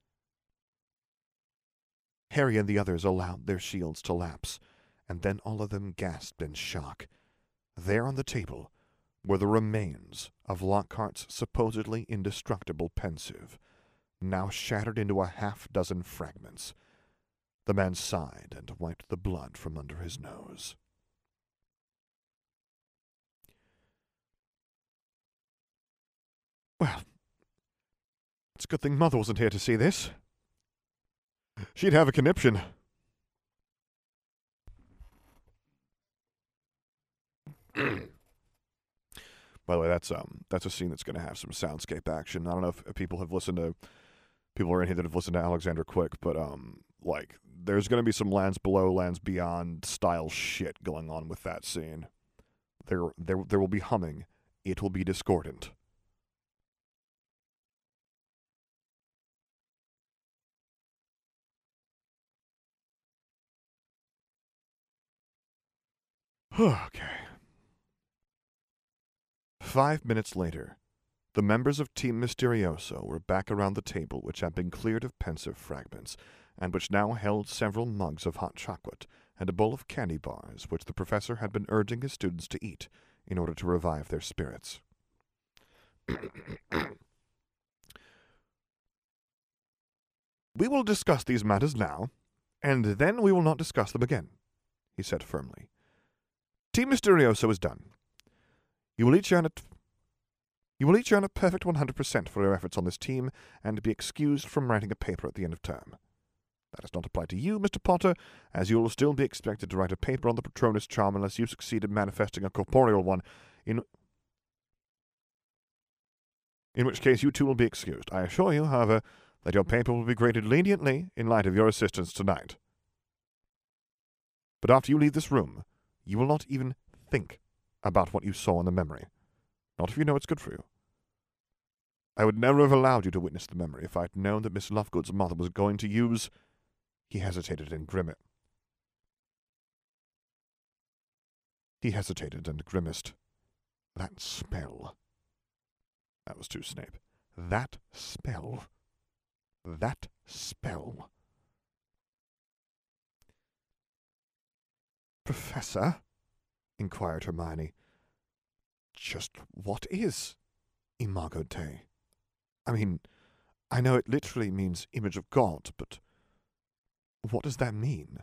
Harry and the others allowed their shields to lapse, and then all of them gasped in shock. There on the table were the remains of Lockhart's supposedly indestructible pensive, now shattered into a half-dozen fragments. The man sighed and wiped the blood from under his nose. Well, it's a good thing Mother wasn't here to see this. She'd have a conniption. By the way, that's um that's a scene that's going to have some soundscape action. I don't know if, if people have listened to people are in here that have listened to Alexander Quick, but um like there's going to be some Lands Below, Lands Beyond style shit going on with that scene. There there there will be humming. It will be discordant. Okay. Five minutes later, the members of Team Mysterioso were back around the table which had been cleared of pensive fragments, and which now held several mugs of hot chocolate and a bowl of candy bars which the professor had been urging his students to eat in order to revive their spirits. We will discuss these matters now, and then we will not discuss them again, he said firmly. Team Mysterioso is done. You will each earn a, you will each earn a perfect one hundred percent for your efforts on this team, and be excused from writing a paper at the end of term. That does not apply to you, Mister Potter, as you will still be expected to write a paper on the Patronus charm unless you succeed in manifesting a corporeal one, in, in which case you too will be excused. I assure you, however, that your paper will be graded leniently in light of your assistance tonight. But after you leave this room, you will not even think about what you saw in the memory. Not if you know it's good for you. I would never have allowed you to witness the memory if I had known that Miss Lovegood's mother was going to use... He hesitated and grimaced. He hesitated and grimaced. That spell. That was too Snape. That spell. That spell. Professor? Inquired Hermione. Just what is Imago Dei? I mean, I know it literally means image of God, but what does that mean?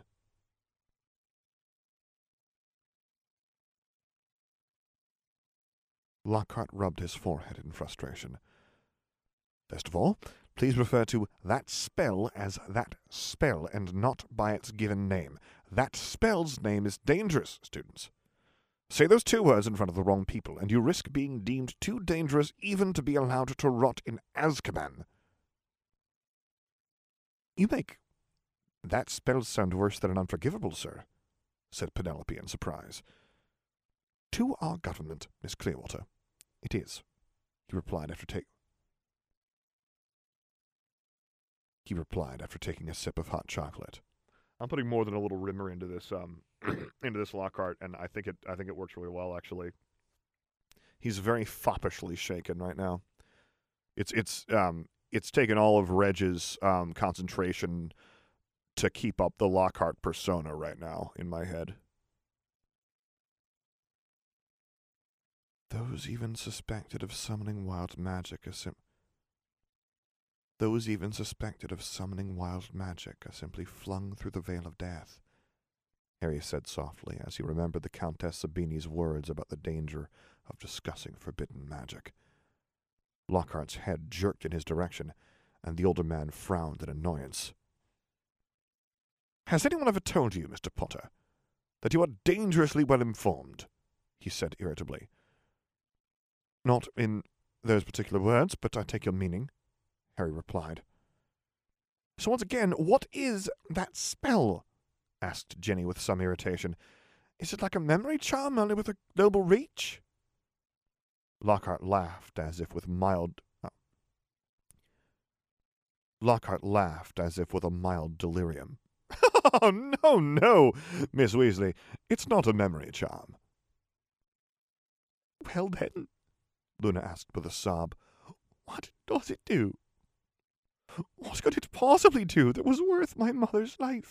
Lockhart rubbed his forehead in frustration. First of all, please refer to that spell as that spell, and not by its given name. That spell's name is dangerous, students. Say those two words in front of the wrong people, and you risk being deemed too dangerous even to be allowed to rot in Azkaban. You make that spell sound worse than an unforgivable, sir, said Penelope in surprise. To our government, Miss Clearwater. It is, he replied after taking... He replied after taking a sip of hot chocolate. I'm putting more than a little rimmer into this um into this Lockhart, and I think it I think it works really well actually. He's very foppishly shaken right now. It's it's um it's taken all of Reg's um concentration to keep up the Lockhart persona right now in my head. Those even suspected of summoning wild magic are sim- Those even suspected of summoning wild magic are simply flung through the veil of death. Harry said softly, as he remembered the Countess Sabini's words about the danger of discussing forbidden magic. Lockhart's head jerked in his direction, and the older man frowned in annoyance. "Has anyone ever told you, Mister Potter, that you are dangerously well informed?" he said irritably. "Not in those particular words, but I take your meaning," Harry replied. "So once again, what is that spell?" asked Ginny with some irritation. "Is it like a memory charm, only with a global reach?" Lockhart laughed as if with mild... Uh, Lockhart laughed as if with a mild delirium. "Oh, no, no, Miss Weasley. It's not a memory charm." "Well, then," Luna asked with a sob, "what does it do? What could it possibly do that was worth my mother's life?"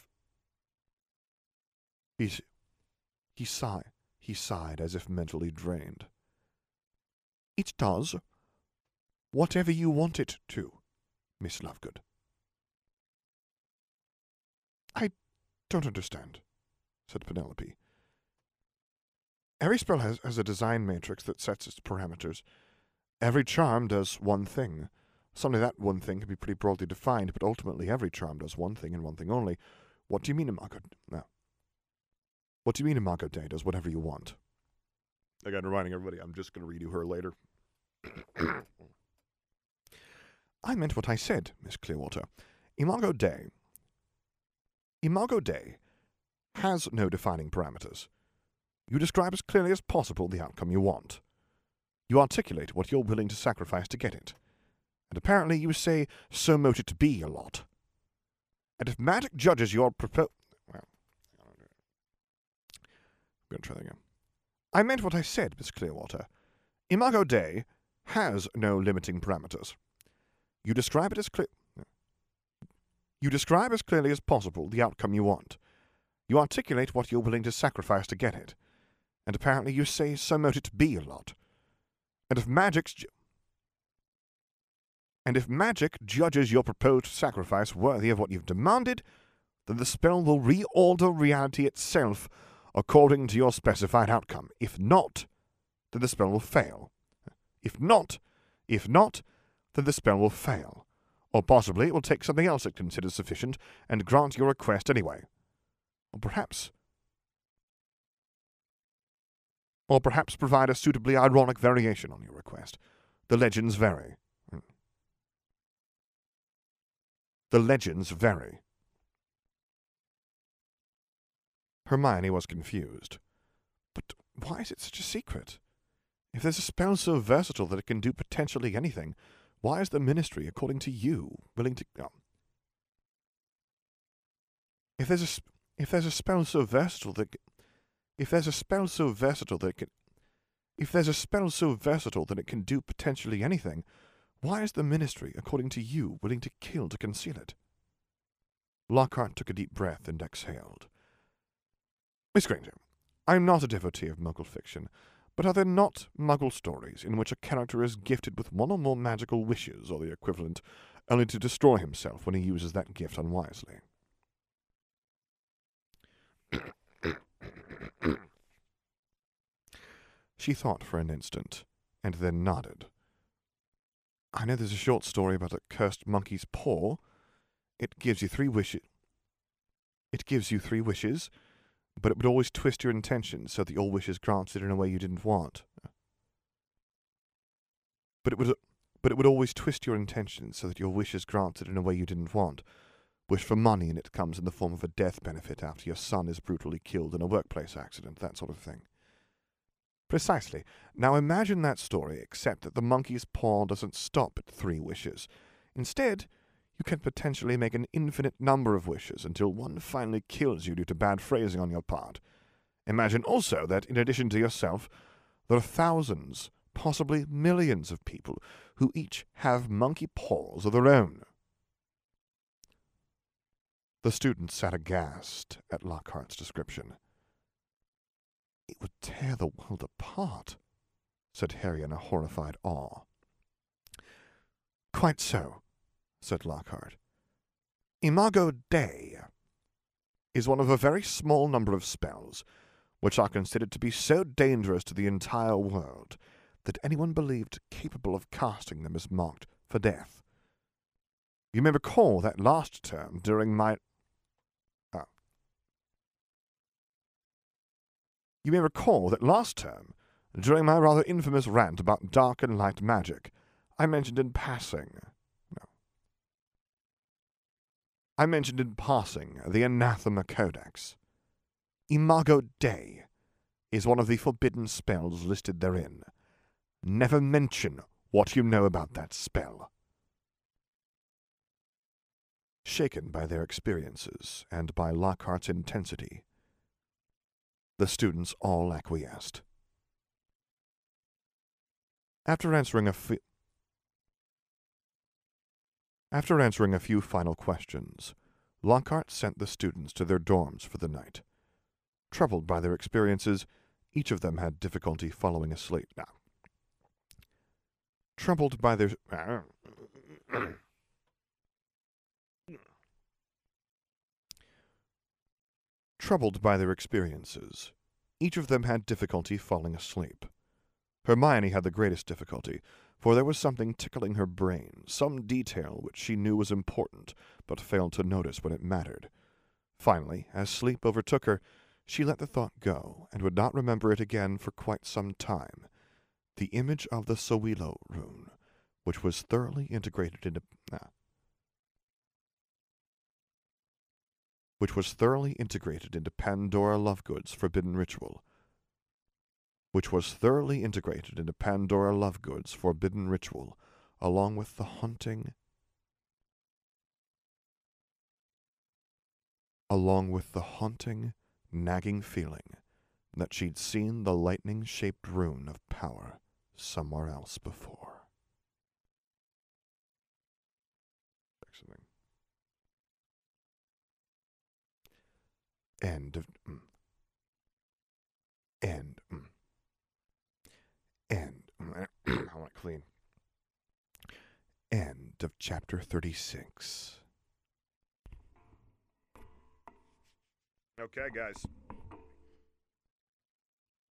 He, he sighed. He sighed as if mentally drained. "It does whatever you want it to, Miss Lovegood." "I don't understand," said Penelope. "Every spell has, has a design matrix that sets its parameters. Every charm does one thing. Suddenly that one thing can be pretty broadly defined, but ultimately every charm does one thing and one thing only. What do you mean, Imago? No. What do you mean Imago Dei does whatever you want?" Again, reminding everybody, I'm just going to redo her later. "I meant what I said, Miss Clearwater. Imago Dei... Imago Dei has no defining parameters. You describe as clearly as possible the outcome you want. You articulate what you're willing to sacrifice to get it. And apparently you say, so mote it be a lot. And if magic judges your propo... Well, I'm going to try that again. I meant what I said, Miss Clearwater. Imago Dei has no limiting parameters. You describe it as clear... You describe as clearly as possible the outcome you want. You articulate what you're willing to sacrifice to get it. And apparently you say, so mote it be a lot. And if magic's... Ju- And if magic judges your proposed sacrifice worthy of what you've demanded, then the spell will reorder reality itself according to your specified outcome. If not, then the spell will fail. If not, if not, then the spell will fail. Or possibly it will take something else it considers sufficient and grant your request anyway. Or perhaps... Or perhaps provide a suitably ironic variation on your request. The legends vary. The legends vary. Hermione was confused. But why is it such a secret? If there's a spell so versatile that it can do potentially anything, why is the Ministry, according to you, willing to... Oh. If there's a if there's a spell so versatile that if there's a spell so versatile that it can if there's a spell so versatile that it can do potentially anything, why is the Ministry, according to you, willing to kill to conceal it? Lockhart took a deep breath and exhaled. Miss Granger, I am not a devotee of Muggle fiction, but are there not Muggle stories in which a character is gifted with one or more magical wishes, or the equivalent, only to destroy himself when he uses that gift unwisely? She thought for an instant, and then nodded. I know there's a short story about a cursed monkey's paw. It gives you three wishes. It gives you three wishes, but it would always twist your intentions so that your wish is granted in a way you didn't want. But it would, but it would always twist your intentions so that your wish is granted in a way you didn't want. Wish for money and it comes in the form of a death benefit after your son is brutally killed in a workplace accident, that sort of thing. Precisely. Now imagine that story, except that the monkey's paw doesn't stop at three wishes. Instead, you can potentially make an infinite number of wishes until one finally kills you due to bad phrasing on your part. Imagine also that, in addition to yourself, there are thousands, possibly millions of people who each have monkey paws of their own. The student sat aghast at Lockhart's description. It would tear the world apart, said Harry in a horrified awe. Quite so, said Lockhart. Imago Dei. is one of a very small number of spells which are considered to be so dangerous to the entire world that anyone believed capable of casting them is marked for death. You may recall that last term during my... Oh. You may recall that last term, during my rather infamous rant about dark and light magic, I mentioned in passing... No. I mentioned in passing the Anathema Codex. Imago Dei is one of the forbidden spells listed therein. Never mention what you know about that spell. Shaken by their experiences and by Lockhart's intensity, the students all acquiesced. After answering a few... After answering a few final questions, Lockhart sent the students to their dorms for the night. Troubled by their experiences, each of them had difficulty falling asleep. Now, troubled by their... Troubled by their experiences, each of them had difficulty falling asleep. Hermione had the greatest difficulty, for there was something tickling her brain, some detail which she knew was important, but failed to notice when it mattered. Finally, as sleep overtook her, she let the thought go, and would not remember it again for quite some time. The image of the Sowilo rune, which was thoroughly integrated into... Ah, which was thoroughly integrated into Pandora Lovegood's forbidden ritual, which was thoroughly integrated into Pandora Lovegood's forbidden ritual, along with the haunting, along with the haunting, nagging feeling that she'd seen the lightning-shaped rune of power somewhere else before. Something. End of... Mm. End... Mm. End. I want it clean. End of chapter thirty-six. Okay, guys.